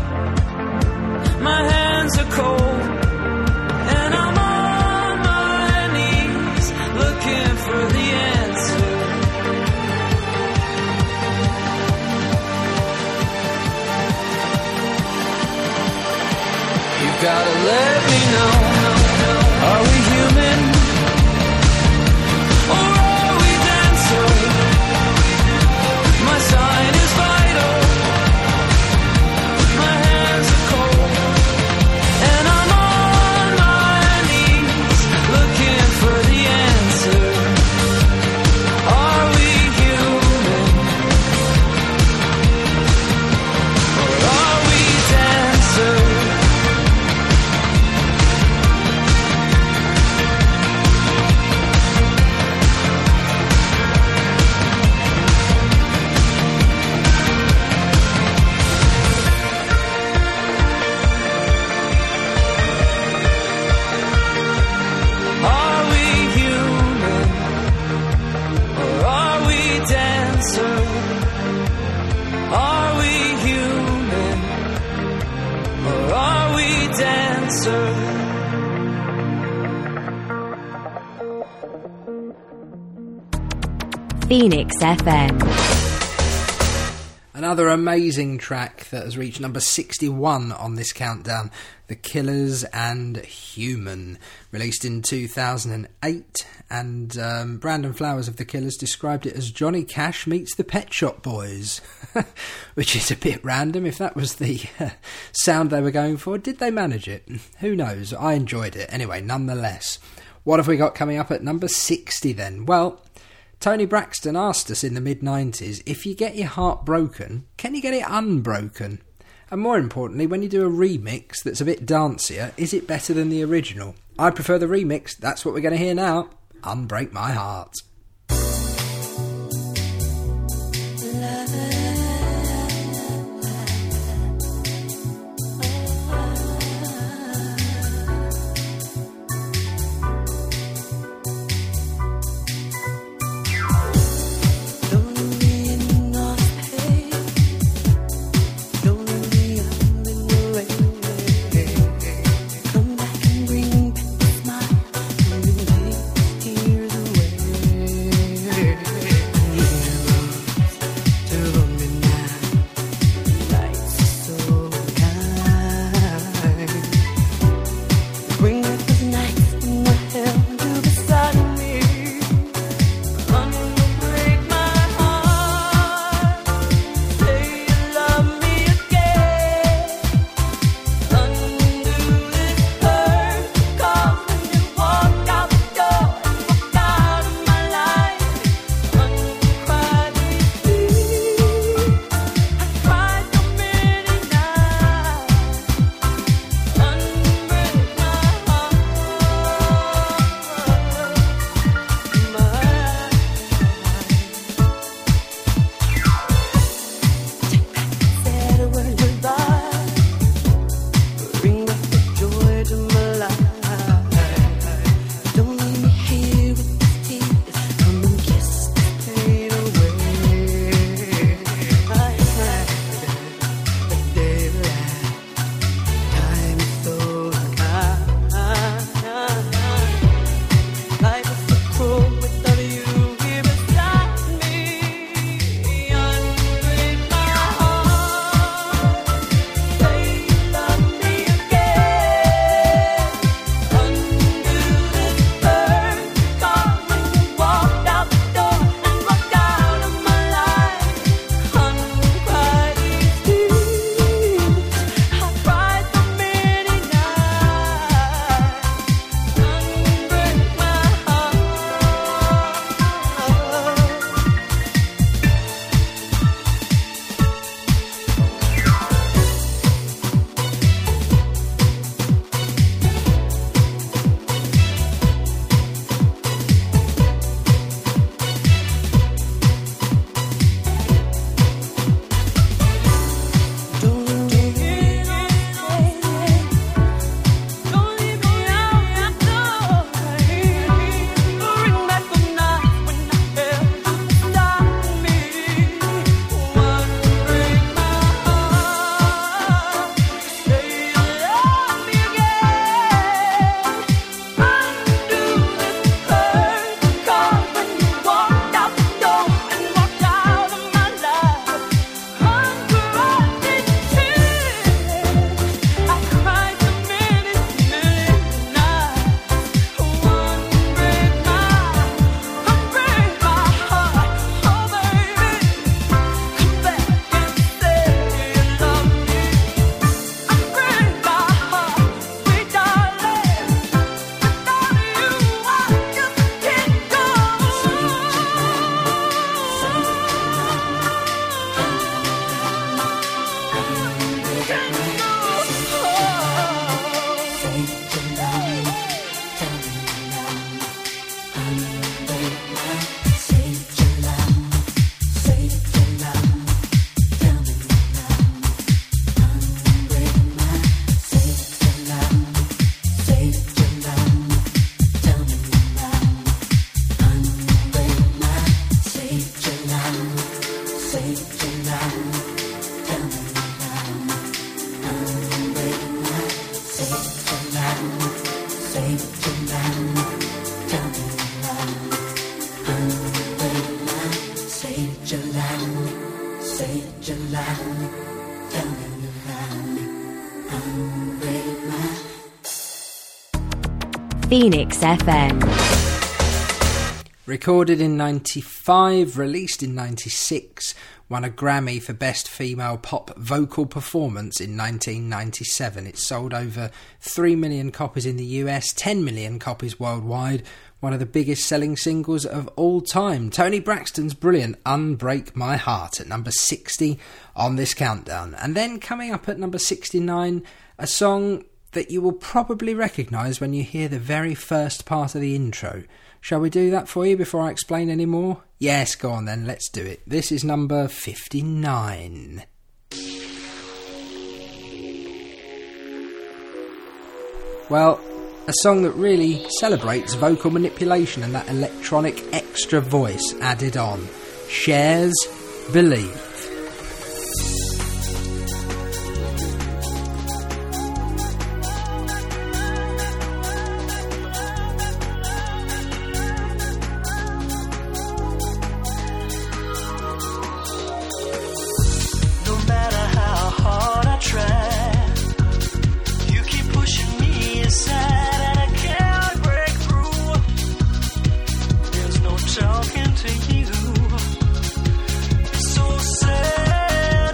my hands are cold, and I'm on my knees looking for the answer. You gotta let me know. Are we human, or are we dancer? My sign is vital, my hands are cold, and I'm on my knees looking for the answer. Are we human, or are we dancer? Phoenix F M. Another amazing track that has reached number sixty-one on this countdown, The Killers and Human, released in two thousand eight, and um, Brandon Flowers of The Killers described it as Johnny Cash meets the Pet Shop Boys, which is a bit random. If that was the uh, sound they were going for, did they manage it? Who knows? I enjoyed it. Anyway, nonetheless, what have we got coming up at number sixty then? Well, Tony Braxton asked us in the mid nineties, if you get your heart broken, can you get it unbroken? And more importantly, when you do a remix that's a bit dancier, is it better than the original? I prefer the remix. That's what we're going to hear now. Unbreak My Heart. Phoenix F M. Recorded in ninety-five, released in ninety-six, won a Grammy for Best Female Pop Vocal Performance in nineteen ninety-seven. It sold over three million copies in the U S, ten million copies worldwide, one of the biggest selling singles of all time. Toni Braxton's brilliant Unbreak My Heart at number sixty on this countdown. And then coming up at number sixty-nine, a song that you will probably recognise when you hear the very first part of the intro. Shall we do that for you before I explain any more? Yes, go on then, let's do it. This is number fifty-nine. Well, a song that really celebrates vocal manipulation and that electronic extra voice added on. Cher's Believe. Talking to you, so sad.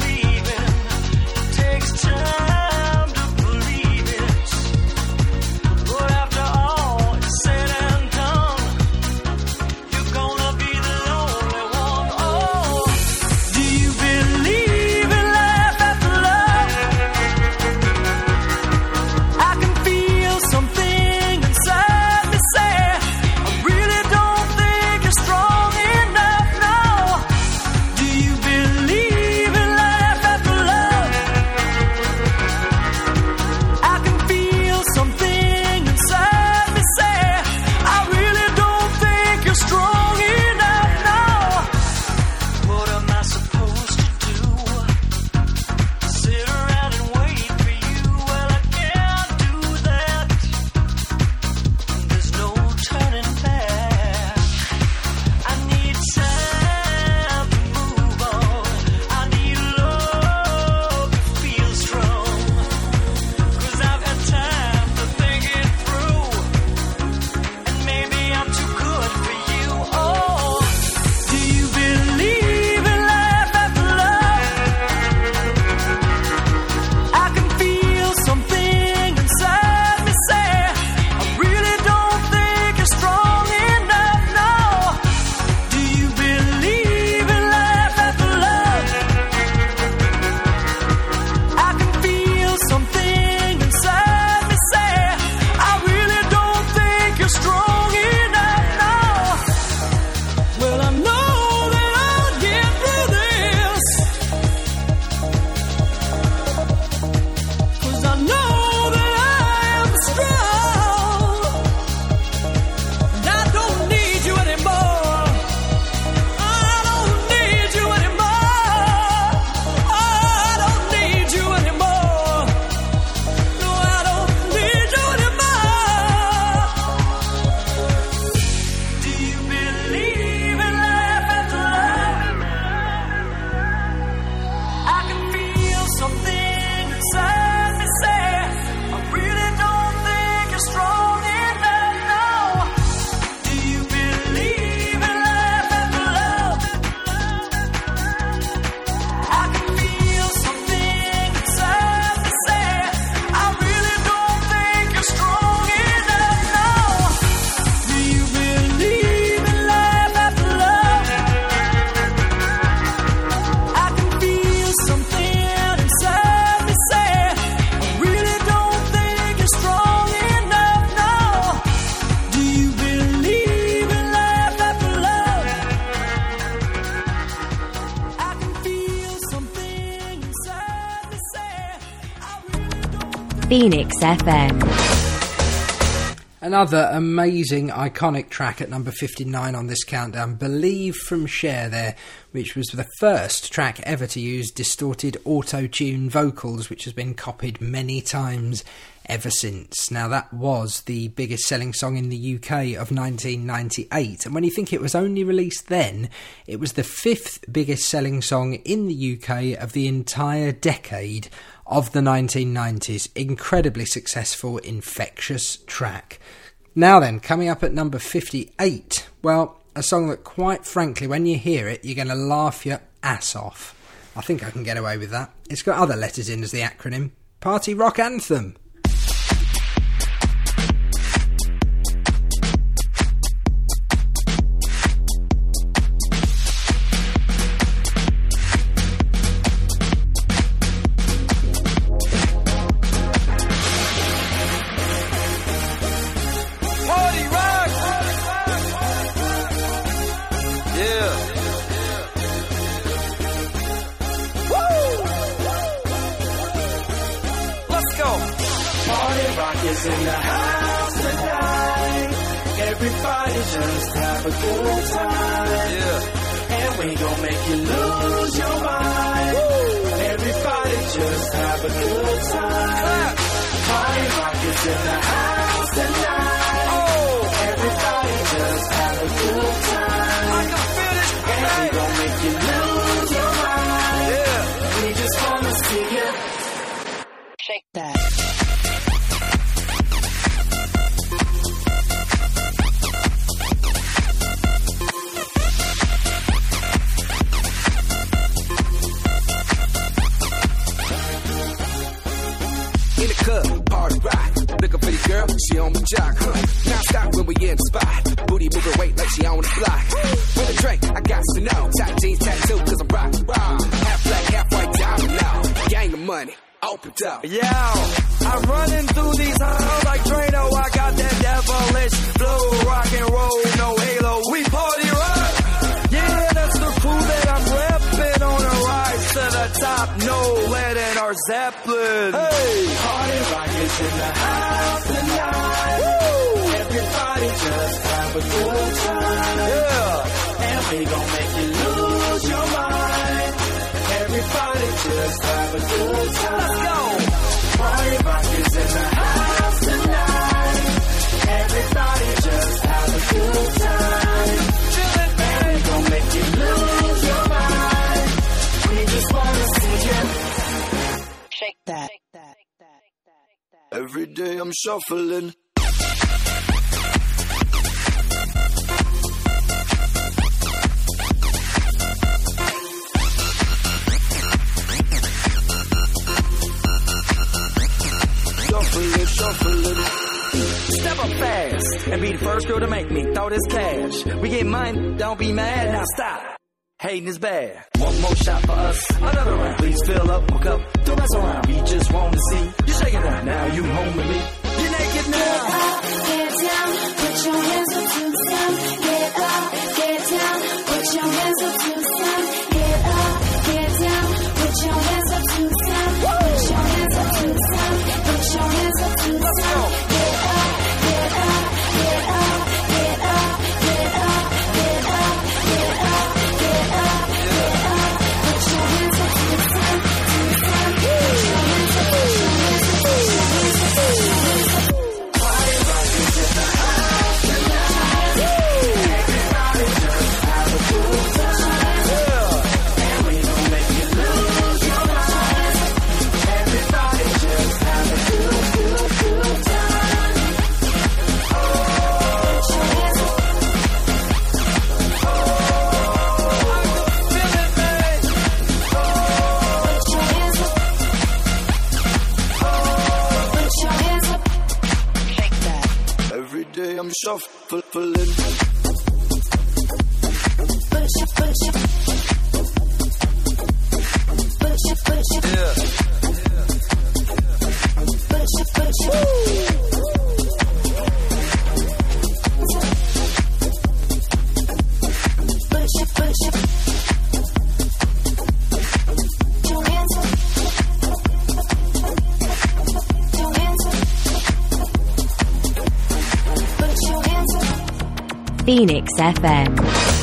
Phoenix F M. Another amazing, iconic track at number fifty-nine on this countdown, Believe from Cher there, which was the first track ever to use distorted auto-tune vocals, which has been copied many times ever since. Now that was the biggest selling song in the U K of nineteen ninety-eight, and when you think it was only released then, it was the fifth biggest selling song in the U K of the entire decade of the nineteen nineties. Incredibly successful, infectious track. Now then, coming up at number fifty-eight, Well, a song that, quite frankly, when you hear it, you're going to laugh your ass off. I think I can get away with that. It's got other letters in as the acronym. Party Rock Anthem. Party rock! Yeah. Woo! Let's go. Party rock is in the house tonight. Everybody just have a good time. Yeah. And we gon' make you lose your mind. Woo! Everybody just have a good time. Clap. Party rock is in the house tonight. Everybody just have a good time. I can feel it. And we gon' make you lose your mind. Yeah. We just wanna see you shake that. In the club, party rock. Looking for the girl, she on the jock, huh? Now stop when we in the spot. Booty moving weight like she on the block. With a drink, I got to know. Tight jeans, tattoo, cause I'm rock, rock. Half black, half white, diamond now. Gang of money, opened up. Yo, I'm running through these halls like Drano. I got that devilish flow, rock and roll, no halo. We party rock. Yeah, that's the crew that I'm repping on a rise to the top. No lead in our Zeppelin. Hey, party rock is in the house tonight. Woo! Everybody just have a good time. Yeah, and we gon' make you lose your mind. Everybody just have a good time. Let's go. Party rock is in the house tonight. Everybody just have a good time. And we gon' make you lose your mind. We just wanna see you shake that. Every day I'm shuffling. Shuffling, shuffling. Step up fast and be the first girl to make me throw this cash. We get mine, don't be mad, now stop. Hating is bad. One more shot for us, another round. Please fill up my cup, don't mess around. We just want to see you shaking that. Now you home with me. You're naked now. Get up, get down, put your hands up to the sun. Get up, get down, put your hands up to the sun. Get up, get down, put your hands up to the sun. Put your hands up to the sun. Put your hands up to the sun. Get up, get up, get up, get up, get up, get up, get up, get up, get up. Put your hands up to the sun, to the sun. Put your hands up, put your hands up, put your hands up, put your hands up. Party rock is in the house tonight. Everybody just have a good time. Yeah. And we gon' make you lose your mind. Everybody just have a good, good, good time. Oh, put your hands up. Oh, I can feel it, man. Put your hands up. Oh, put your hands up. Shake that. Every day I'm shuffling. Put your, put your, put your, put your, Yeah. put your, put your. Put your, put your. Put your hands up. Put your hands up. Put your hands up. Phoenix F M.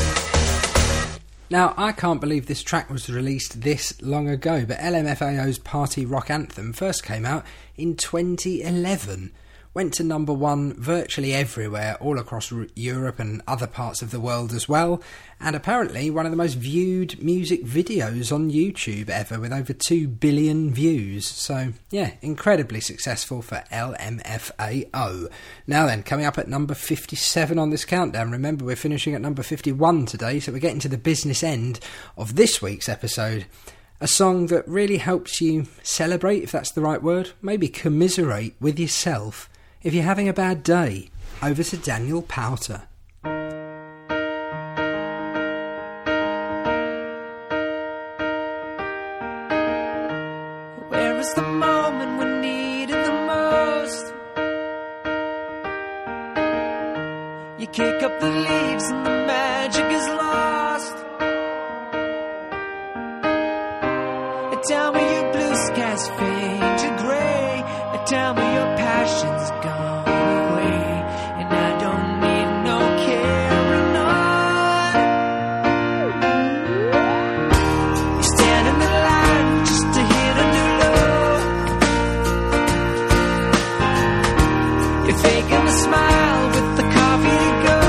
Now, I can't believe this track was released this long ago, but L M F A O's Party Rock Anthem first came out in twenty eleven. went to number one virtually everywhere, all across R- Europe and other parts of the world as well, and apparently one of the most viewed music videos on YouTube ever, with over two billion views. So, yeah, incredibly successful for L M F A O. Now then, coming up at number fifty-seven on this countdown, remember we're finishing at number fifty-one today, so we're getting to the business end of this week's episode. A song that really helps you celebrate, if that's the right word, maybe commiserate with yourself if you're having a bad day. Over to Daniel Powter. Where is the moment we need it the most? You kick up the leaves and the magic is lost. Tell me your blue skies fade to grey. Tell me your passion's gone away, and I don't need no carrying on. You stand in the line just to hit a new low. You're faking a smile with the coffee to go.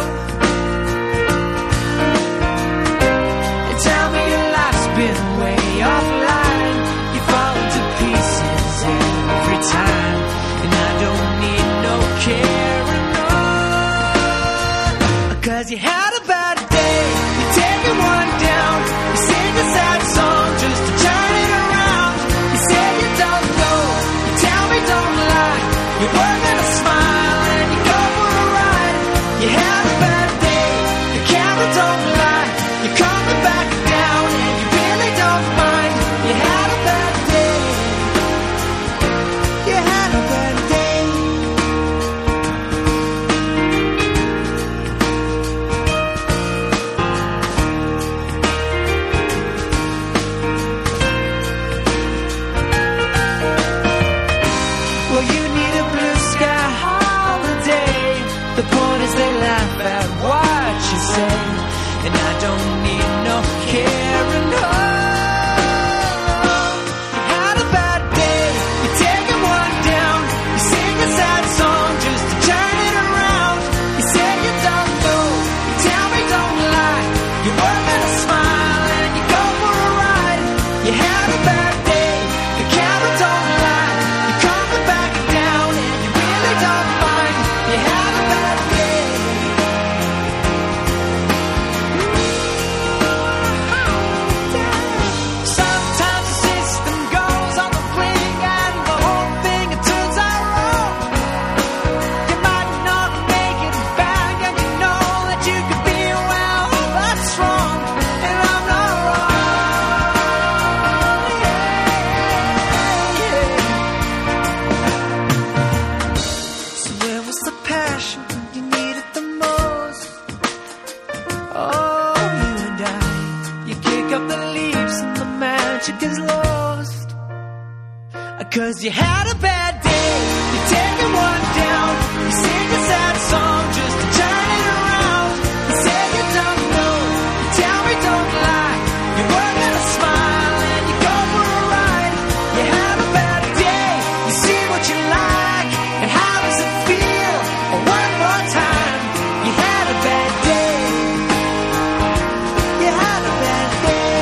And tell me your life's been way offline. Time, and I don't need no carrying on. Cause you had a bad day, you take it one down. You sing a sad song just to turn it around. You say you don't know, you tell me don't lie. You work at a smile and you go for a ride. You had a bad day, the camera don't lie. You're coming back down and you really don't mind. You had a bad day. You had a bad day. Well, you need a blue sky holiday. The point is they laugh at what you say, and I don't need no carrying on. Sad song just to turn it around. You say you don't know, you tell me don't lie. You work at a smile and you go for a ride. You had a bad day, the camera don't lie. You're coming back down and you really don't mind. You had a bad day. Sometimes the system goes on the blink and the whole thing it turns out wrong. You might not make it back, and you know that you could be well. That's wrong, and I'm not wrong. Yeah, yeah. So where was the passion when you needed the most? Oh, you and I, you kick up the leaves and the magic is lost. Cause you had a bad day, you take it one down. You sing a sad song just to turn it around. You say you don't know, you tell me don't lie. You work at a smile and you go for a ride. You had a bad day, you see what you like, and how does it feel? One more time, you had a bad day. You had a bad day.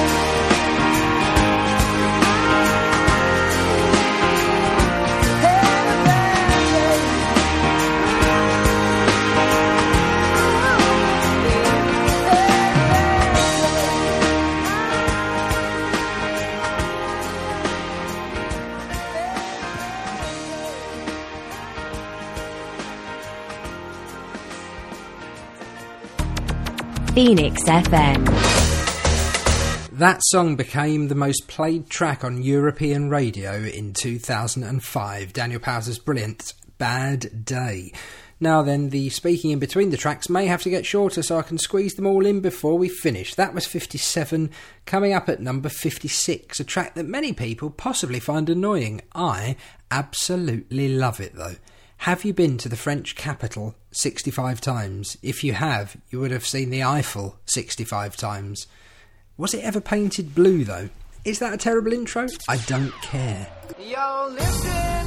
Phoenix F M. That song became the most played track on European radio in two thousand five. Daniel Powter's brilliant Bad Day. Now then, the speaking in between the tracks may have to get shorter so I can squeeze them all in before we finish. That was fifty-seven, coming up at number fifty-six, a track that many people possibly find annoying. I absolutely love it though. Have you been to the French capital sixty-five times? If you have, you would have seen the Eiffel sixty-five times. Was it ever painted blue though? Is that a terrible intro? I don't care. Yo, listen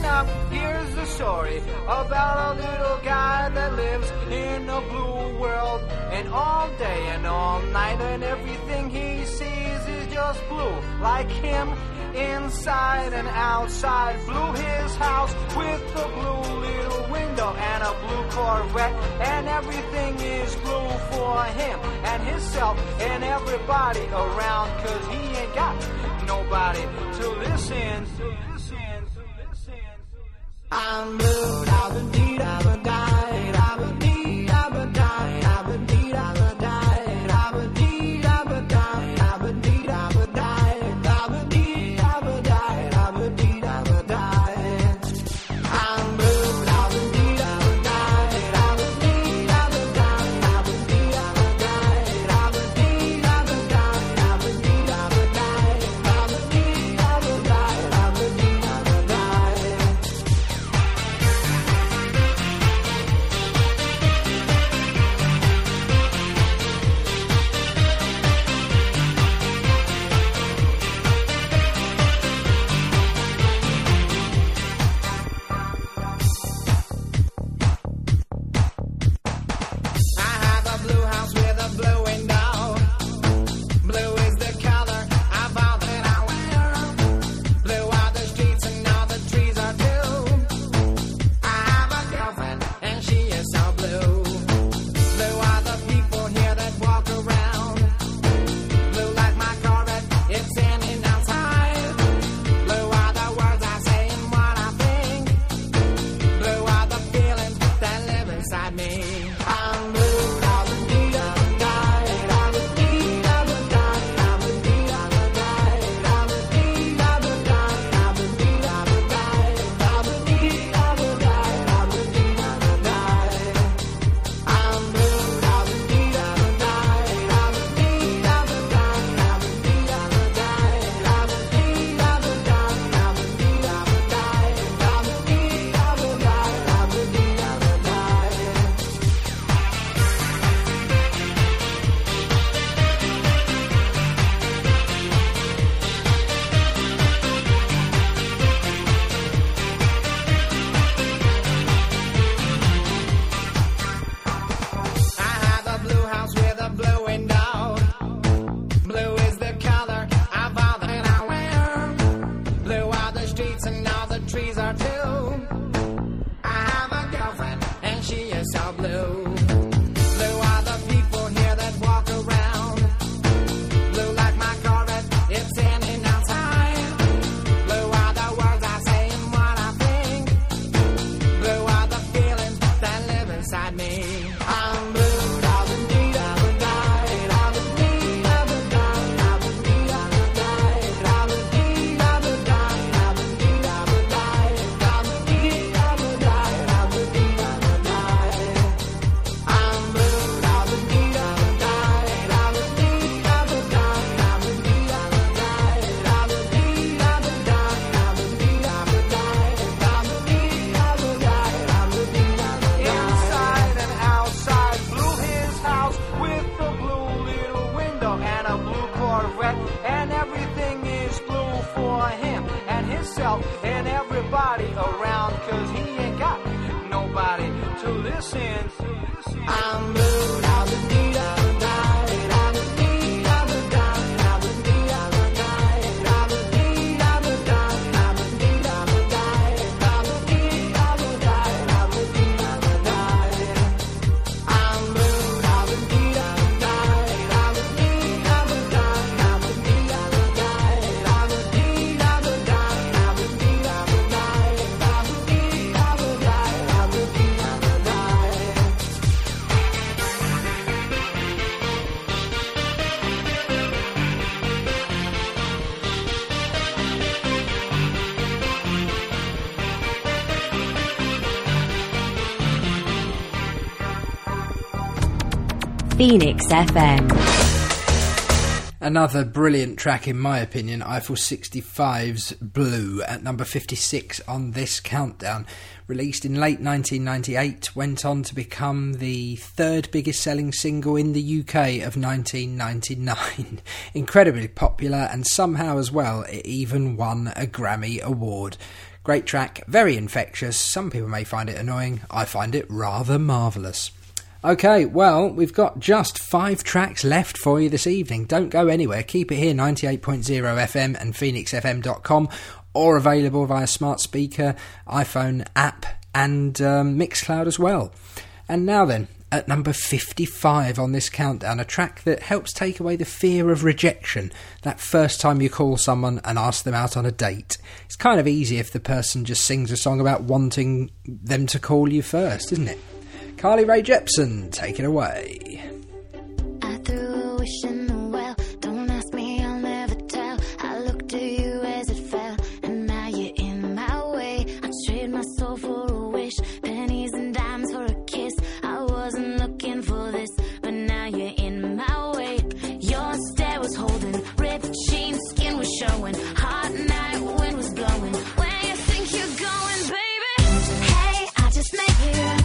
up, here's the story about a little guy that lives in a blue world. And all day and all night, and everything he sees is just blue. Like him, inside and outside. Blue his house with a blue little window and a blue Corvette. And everything is blue for him and himself and everybody around. Cause he ain't got nobody to listen, to listen, to listen. I'm blue, I've been deed, I've been died, I've been deed, I've been died, I've been deed, I've been died, I've been deed, I've been died, I've been deed, I've been died, I've been deed, I've been died, I've been deed, I've been died. I'm blue, I've been deed, I've been died, I've been deed, I've been died, I've been deed, I've been died, I've been deed, I've been died, I've been deed, I've been died, I've been deed, I've been died, I've been deed, I've been died. I have a blue house with a blue window. Blue is the color of all that I wear. Blue are the streets and all the trees are blue. I have a girlfriend and she is so blue. Blue are the people here that walk around. Blue like my Corvette, it's standing outside. Blue are the words I say and what I think. Blue are the feelings that live inside me. I'm blue, I've been deed, I've been died, I've been deed, I've been died, I've been deed, I've been died, I've been deed, I've been died, I've been deed, I've been died, I've been deed, I've been died, I've been deed, I've been died. I'm blue, I've been deed, I've been died, I've been deed, I've been died, I've been deed, I've been died, I've been deed, I've been died, I've been deed, I've been died, I've been deed, I've been died, I've been deed, I've been died. I have a blue house with a blue window. Blue is the color of all that I wear. Blue are the streets and all the trees are too. I have a girlfriend and she is so blue. Blue are the people here that walk around. Blue like my Corvette, it's standing outside. Blue are the words I say and what I think. Blue are the feelings that live inside me. I'm blue, I've been deed, I've been died, I've been deed, I've been died, I've been deed, I've been died, I've been deed, I've been died, I've been deed, I've been died, I've been deed, I've been died, I've been deed, I've been died. I'm blue, I've been deed, I've been died, I've been deed, I've been died, I've been deed, I've been died, I've been deed, I've been died, I've been deed, I've been died, I've been deed, I've been died, I've been deed, I've been died. Inside and outside, blue his house with a blue little window and a blue Corvette, and everything is blue for him and himself and everybody around. Cause he ain't got nobody to listen. I'm blue, I've been deed, I've been died, I've been deed, I've been died, I've been deed, I've been died, I've been deed, I've been died, I've been deed, I've been died, I've been deed, I've been died, I've been deed, I've been died. I'm blue, I've been deed, I've been died, I've been deed, I've been died, I've been deed, I've been died, I've been deed, I've been died, I've been deed, I've been died, I've been deed, I've been died, I've been deed, I've been died. Phoenix F M. Another brilliant track in my opinion, Eiffel sixty-five's Blue at number fifty-six on this countdown. Released in late nineteen ninety-eight, went on to become the third biggest selling single in the U K of nineteen ninety-nine. Incredibly popular, and somehow as well it even won a Grammy Award. Great track, very infectious. Some people may find it annoying. I find it rather marvellous. OK, well, we've got just five tracks left for you this evening. Don't go anywhere. Keep it here, ninety-eight point oh F M and phoenix f m dot com, or available via smart speaker, iPhone app and um, Mixcloud as well. And now then, at number fifty-five on this countdown, a track that helps take away the fear of rejection, that first time you call someone and ask them out on a date. It's kind of easy if the person just sings a song about wanting them to call you first, isn't it? Carly Rae Jepsen, take it away. I threw a wish in the well. Don't ask me, I'll never tell. I looked at you as it fell, and now you're in my way. I trade my soul for a wish, pennies and dimes for a kiss. I wasn't looking for this, but now you're in my way. Your stare was holding, ripped jeans, skin was showing. Hot night, wind was blowing. Where you think you're going, baby? Hey, I just met you.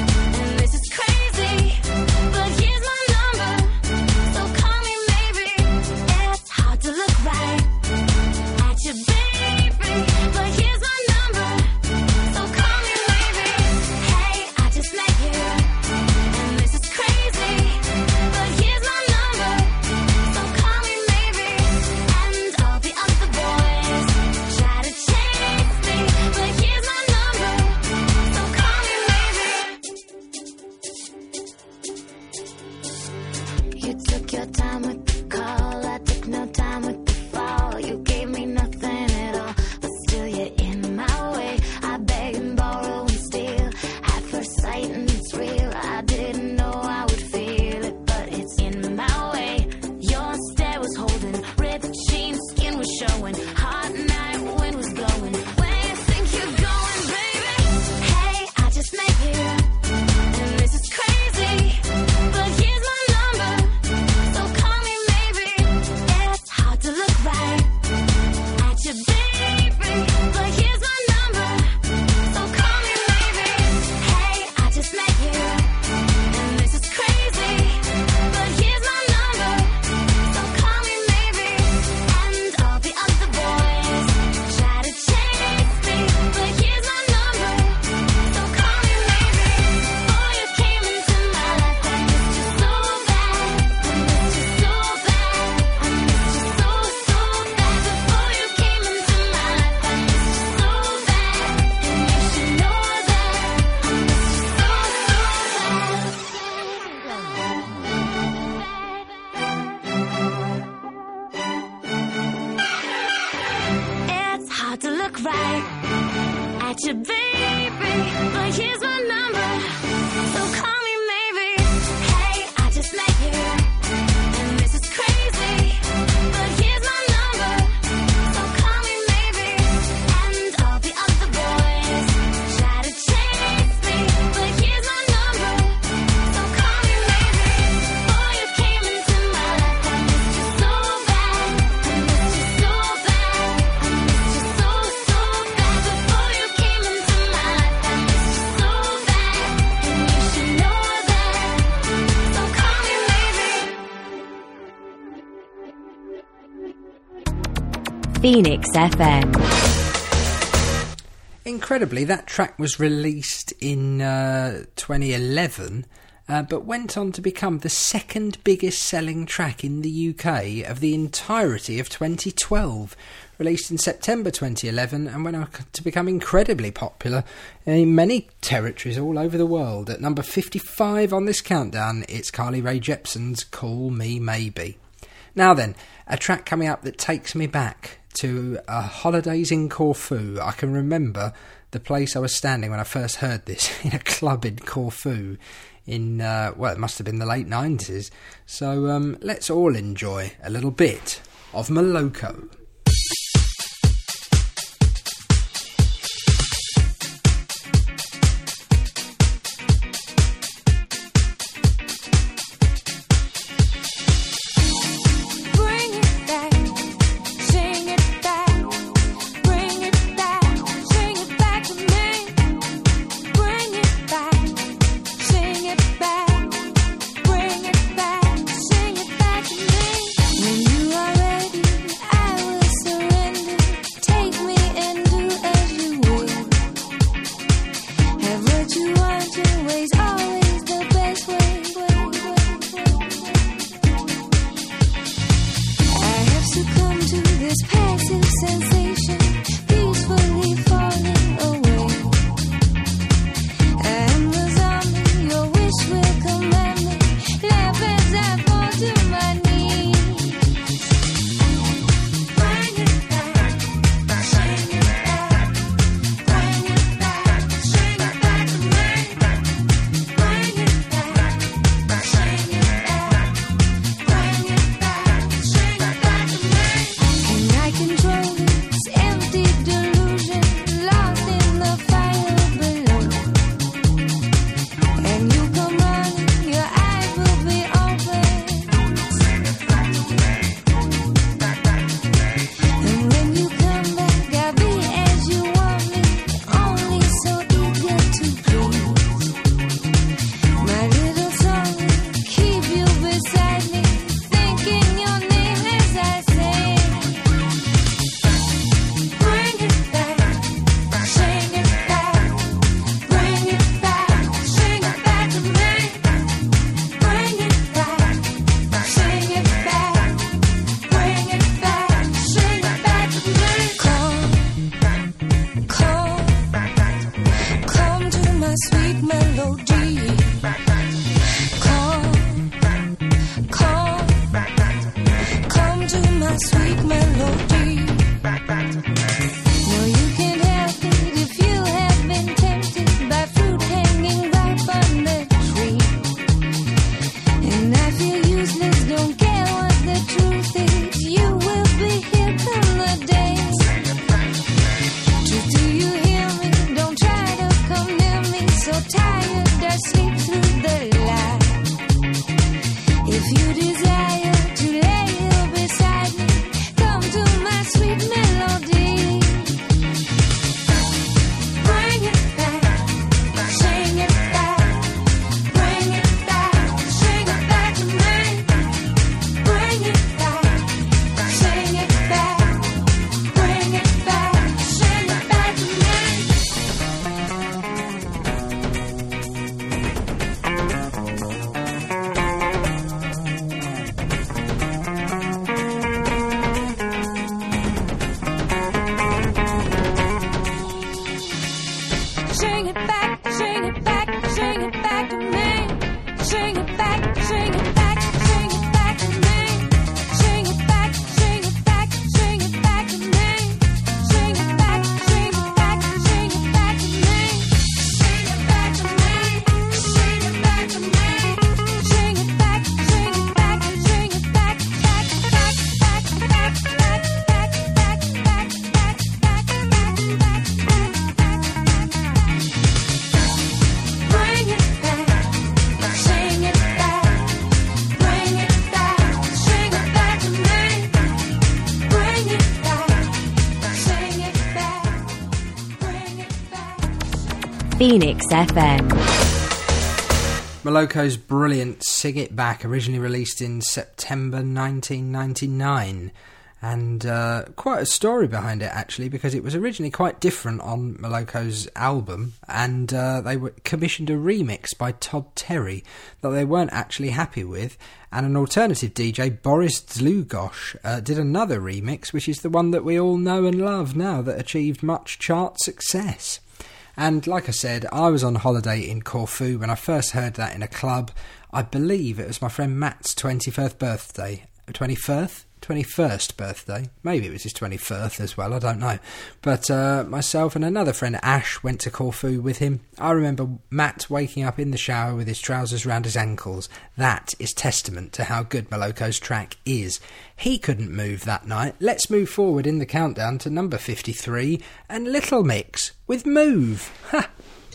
Phoenix F M. Incredibly, that track was released in uh, twenty eleven, uh, but went on to become the second biggest selling track in the U K of the entirety of twenty twelve. Released in September twenty eleven and went on to become incredibly popular in many territories all over the world. At number fifty-five on this countdown, it's Carly Rae Jepsen's Call Me Maybe. Now then, a track coming up that takes me back to uh, holidays in Corfu. I can remember the place I was standing when I first heard this, in a club in Corfu in, uh, well, it must have been the late nineties. So um, let's all enjoy a little bit of Moloko. When you are ready, I will Phoenix F M. Moloko's brilliant Sing It Back, originally released in September nineteen ninety-nine. And uh, quite a story behind it, actually, because it was originally quite different on Moloko's album, and uh, they were commissioned a remix by Todd Terry that they weren't actually happy with, and an alternative D J, Boris Dlugosch, uh, did another remix, which is the one that we all know and love now, that achieved much chart success. And like I said, I was on holiday in Corfu when I first heard that in a club. I believe it was my friend Matt's twenty-first birthday. twenty-first? twenty-first birthday. Maybe it was his twenty-first as well, I don't know. But uh, myself and another friend, Ash, went to Corfu with him. I remember Matt waking up in the shower with his trousers round his ankles. That is testament to how good Moloko's track is. He couldn't move that night. Let's move forward in the countdown to number fifty-three, and Little Mix with Move. Ha!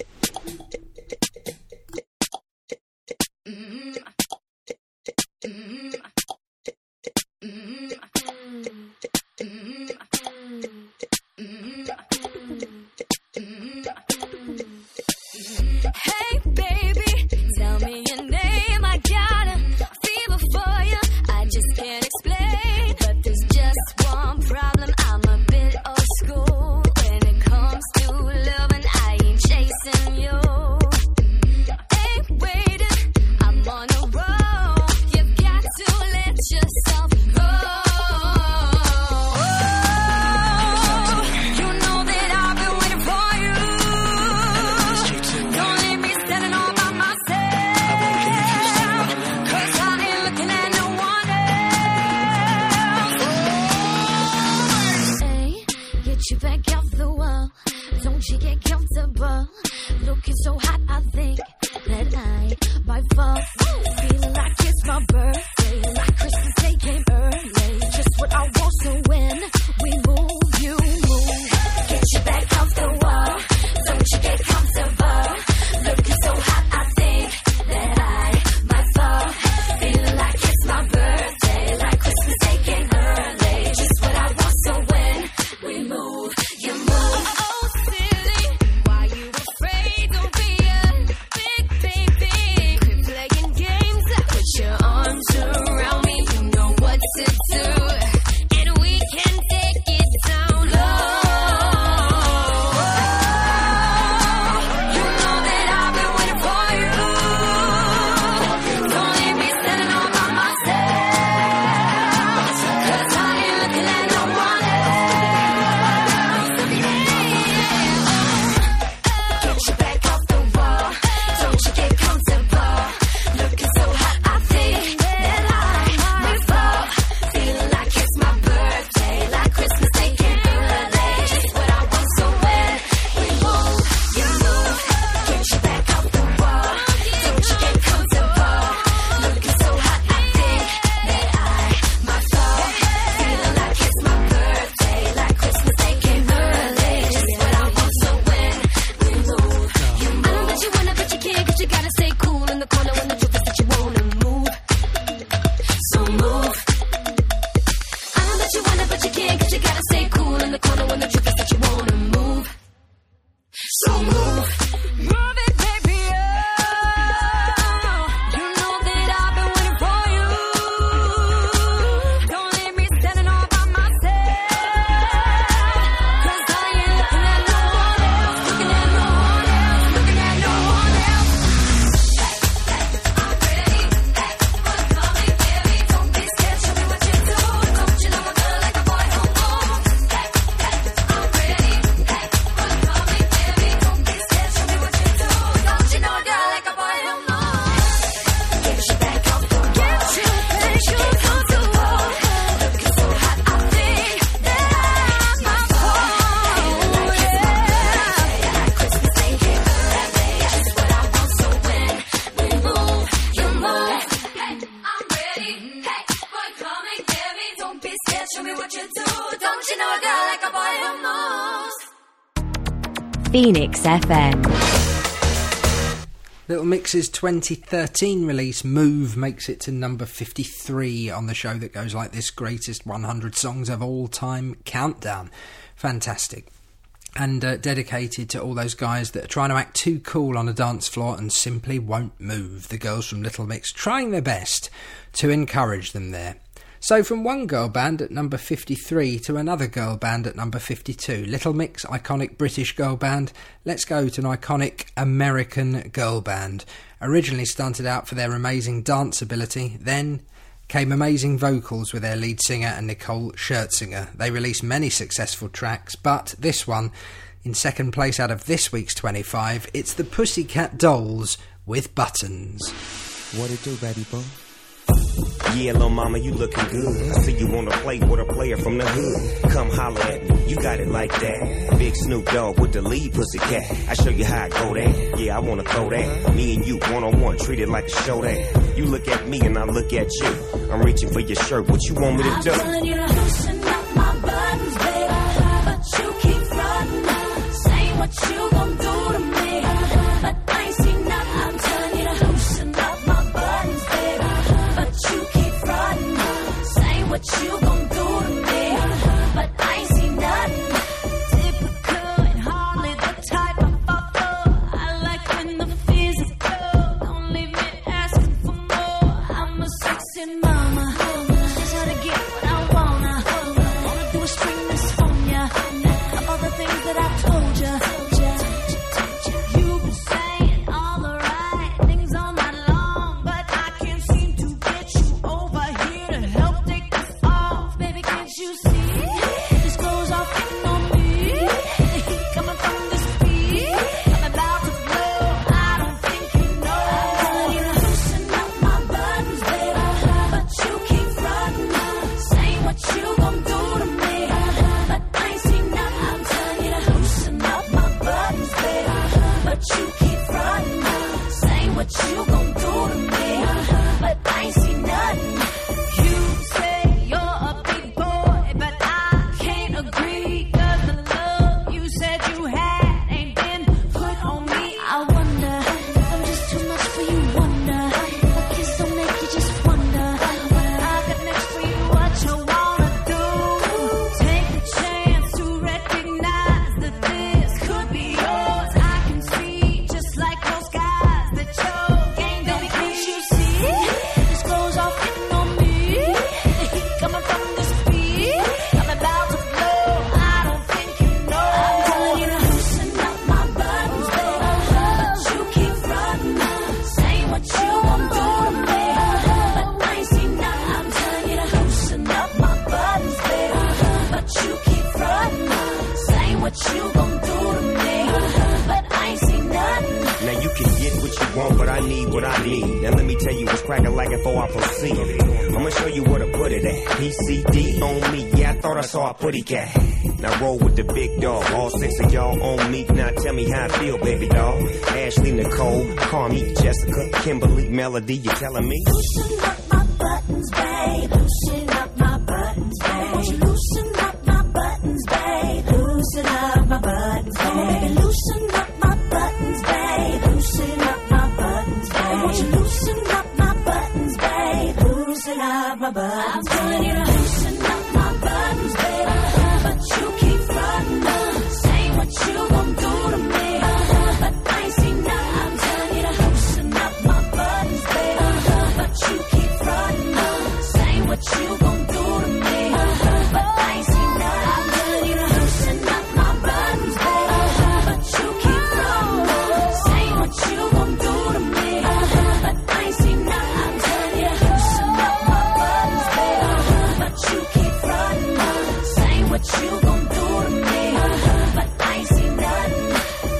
Hey baby, tell me your name. I got a fever for you. I just can't explain, but there's just one problem. I'm a bit old school when it comes to loving. I ain't chasing you. Ain't waiting, I'm on a roll. You've got to let yourself go. You know that I've been waiting for you. Don't leave me standing all by myself, 'cause I ain't looking at no one else. Hey, get you back off the wall. Don't you get comfortable. Looking so hot, I think that I might fall. Feeling like it's my birthday, like Christmas Day came early. Just what I want, so when we move, you move. Get you back off the wall. Don't you get comfortable. Looking so hot, I think that I might fall. Feeling like it's my birthday, like Christmas Day came early. Just what I want, so when we move, you move. Oh, silly, why you afraid? Don't be a big baby. Quit playing games. Put your arms around me. You know what to do, and we can take it down low. You know that I've been waiting for you. Don't leave me standing all by myself, 'cause I ain't looking at no one else. Get you back off the wall. Don't you get comfortable. Looking so hot, I think that I might fall. Feeling like it's my birthday, like Christmas Day came early. Just what I want, so when we move, you move. Get you back off the wall. Don't you get comfortable. Looking so hot, I think that I might fall. Feeling like it's my birthday, like Christmas Day came early. Just what I want, so when we move, you move. I know that you wanna, but you can't, 'cause you gotta stay cool in the corner when the truth is that you wanna move. So move. I know that you wanna, but you can't, 'cause you gotta stay cool in the corner when the truth is that you wanna move. So move. Move it, baby, oh. You know that I've been waiting for you. Don't leave me standing all by myself, 'cause I ain't looking at no one else. Looking at no one else. Looking at no one else. I'm ready. Hey, what's coming, baby? Don't be scared. Show me what you do. Don't you know I'm good like a boy home home. Hey, hey, I'm ready. Hey, what's coming, baby? Don't be scared. Show me what you do. Don't you know a girl like a boy home home. Get you back off the wall. Get you back off the wall. Looking so hot, I think that I might fall. Feeling like it's my birthday, like Christmas Day came early. Just what I want, so when we move, you move. Hey, I'm ready. Hey, boy, coming, baby. Don't be scared. Show me what you do. Don't you know a girl like a boy who moves? Phoenix F M. Little Mix's twenty thirteen release Move makes it to number fifty-three on the show that goes like this, greatest one hundred songs of all time countdown. Fantastic. and uh, dedicated to all those guys that are trying to act too cool on a dance floor and simply won't move. The girls from Little Mix trying their best to encourage them there. So from one girl band at number fifty-three to another girl band at number fifty-two. Little Mix, iconic British girl band. Let's go to an iconic American girl band. Originally started out for their amazing dance ability, then came amazing vocals with their lead singer and Nicole Scherzinger. They released many successful tracks, but this one, in second place out of this week's twenty-five, it's the Pussycat Dolls with Buttons. What it do, baby boy? Yeah, little mama, you looking good. I see you wanna play with a player from the hood. Come holler at me, you got it like that. Big Snoop Dogg with the lead Pussycat. I show you how I go there. Yeah, I wanna throw that. Me and you one on one, treat it like a show that. You look at me and I look at you. I'm reaching for your shirt. What you want me to do? I'm telling you to loosen up my buttons, baby, but you keep frontin', saying what you gon' do to me, but I ain't seen nothing. I'm telling you to loosen up my buttons, baby, but you keep frontin', saying what you gon' do to me, but I ain't seen nothing. Typical and hardly the type I fall for. I like when the physical don't leave me asking for more. I'm a sexy mama, just how to get what I wanna. Wanna do is string this on ya, of all the things that I told ya. You've been saying all the right things all night long, but I can't seem to get you over here to help take this off. Baby, can't you see? This goes off hitting on me. The heat coming from this beat. I'm about to blow. I don't think you know. I'm telling you to loosen up my buttons, baby, but you keep frontin', saying what you gon' do to me, but I ain't seen nothing. I'm telling you to loosen up my buttons, baby, but you keep frontin', saying what you gon' do to me, but I ain't seen nothing. You say you're a big boy, but I can't agree, 'cause the love you said you had ain't been put on me. I wonder if I'm just too much for you, wonder if a kiss don't make you just wonder what I got next for you, what you wanna do. Take the chance to recognize that this could be yours. I can see, just like those guys, that your game don't be. Can't you see? This goes off hitting on me. The heat coming from this beat. I'm about to blow. I don't think you know. I'm telling you to loosen up my buttons, baby, but you keep frontin', saying what you gon' do to me, but I ain't seen nothing. I'm telling you to loosen up my buttons, baby, but you keep frontin', saying what you gon' do to me, but I ain't seen nothing. Now you can get what you want, but I need what I need. Now let me tell you what's cracking like before I proceed. I'ma show you where to put it at. P C D on me, yeah, I thought I saw a putty cat. Now roll with the big dog, all six of y'all on me. Now tell me how I feel, baby doll. Ashley, Nicole, Carmi, Jessica, Kimberly, Melody, you telling me? Loosen up my buttons, babe. Loosen up my buttons, babe. Won't you loosen up my buttons, babe? Loosen up my buttons, babe. Loosen up my buttons, babe. Loosen up my buttons, babe. Won't you loosen up my buttons, babe? Loosen up my buttons. I'm telling you to loosen up my buttons, babe, but you keep frontin', saying what you gon' do to me, but I ain't seen nothing. I'm telling you to loosen up my buttons, babe, but you keep frontin', saying what you gon' do to me, but I ain't seen nothing. I'm telling you to loosen up my buttons, babe, but you keep frontin', saying what you gon' do to me, but I ain't seen nothing. I'm telling you to loosen up my buttons, babe, but you keep frontin', saying what you gon' do to me, but I ain't seen nothing.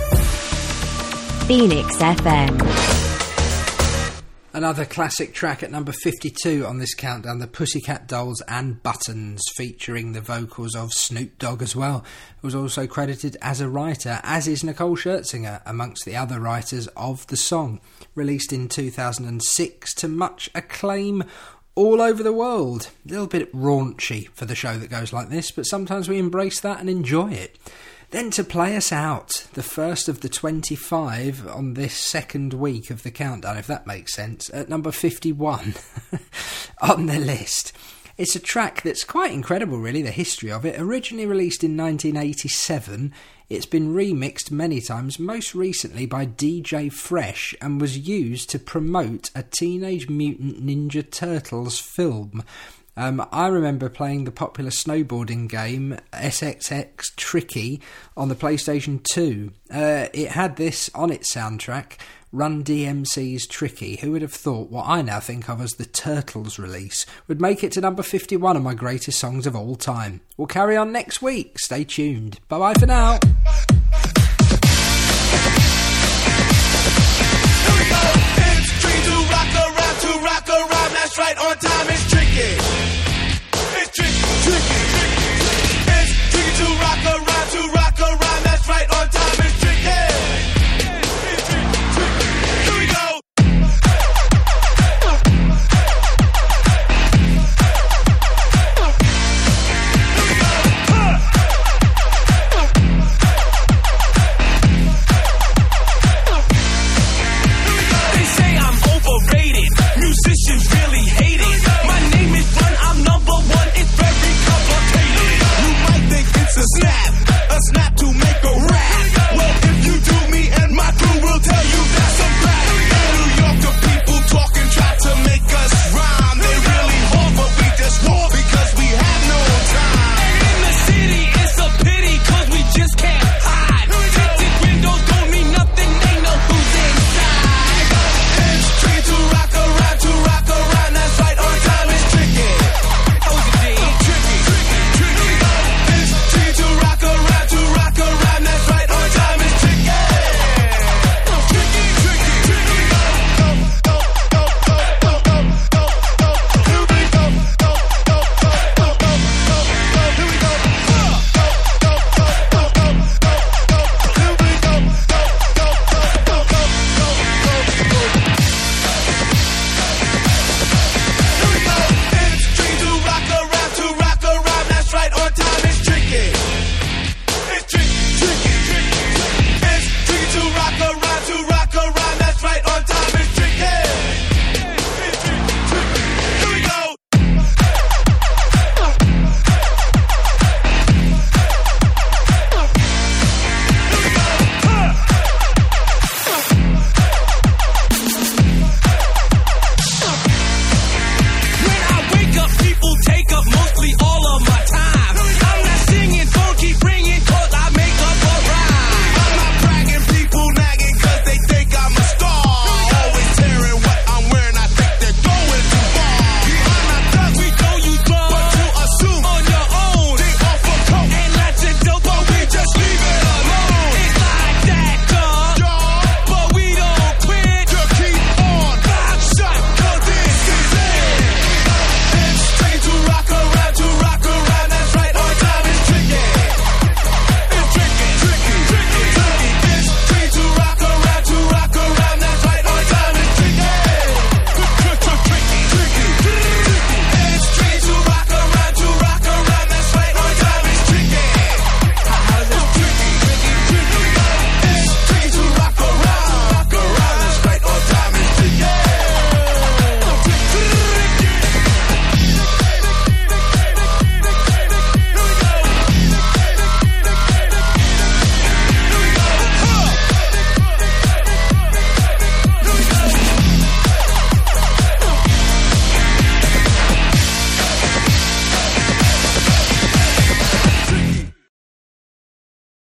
Phoenix F M. Another classic track at number fifty-two on this countdown, the Pussycat Dolls and Buttons, featuring the vocals of Snoop Dogg as well, who was also credited as a writer, as is Nicole Scherzinger, amongst the other writers of the song. Released in two thousand six to much acclaim all over the world. A little bit raunchy for the show that goes like this, but sometimes we embrace that and enjoy it. Then to play us out, the first of the twenty-five on this second week of the countdown, if that makes sense, at number fifty-one on the list. It's a track that's quite incredible, really, the history of it. Originally released in nineteen eighty-seven, It's been remixed many times, most recently by D J Fresh, and was used to promote a Teenage Mutant Ninja Turtles film. Um, I remember playing the popular snowboarding game S X X Tricky on the PlayStation two. Uh, it had this on its soundtrack, Run D M C's Tricky. Who would have thought what I now think of as the Turtles release would make it to number fifty-one of my greatest songs of all time? We'll carry on next week. Stay tuned. Bye bye for now.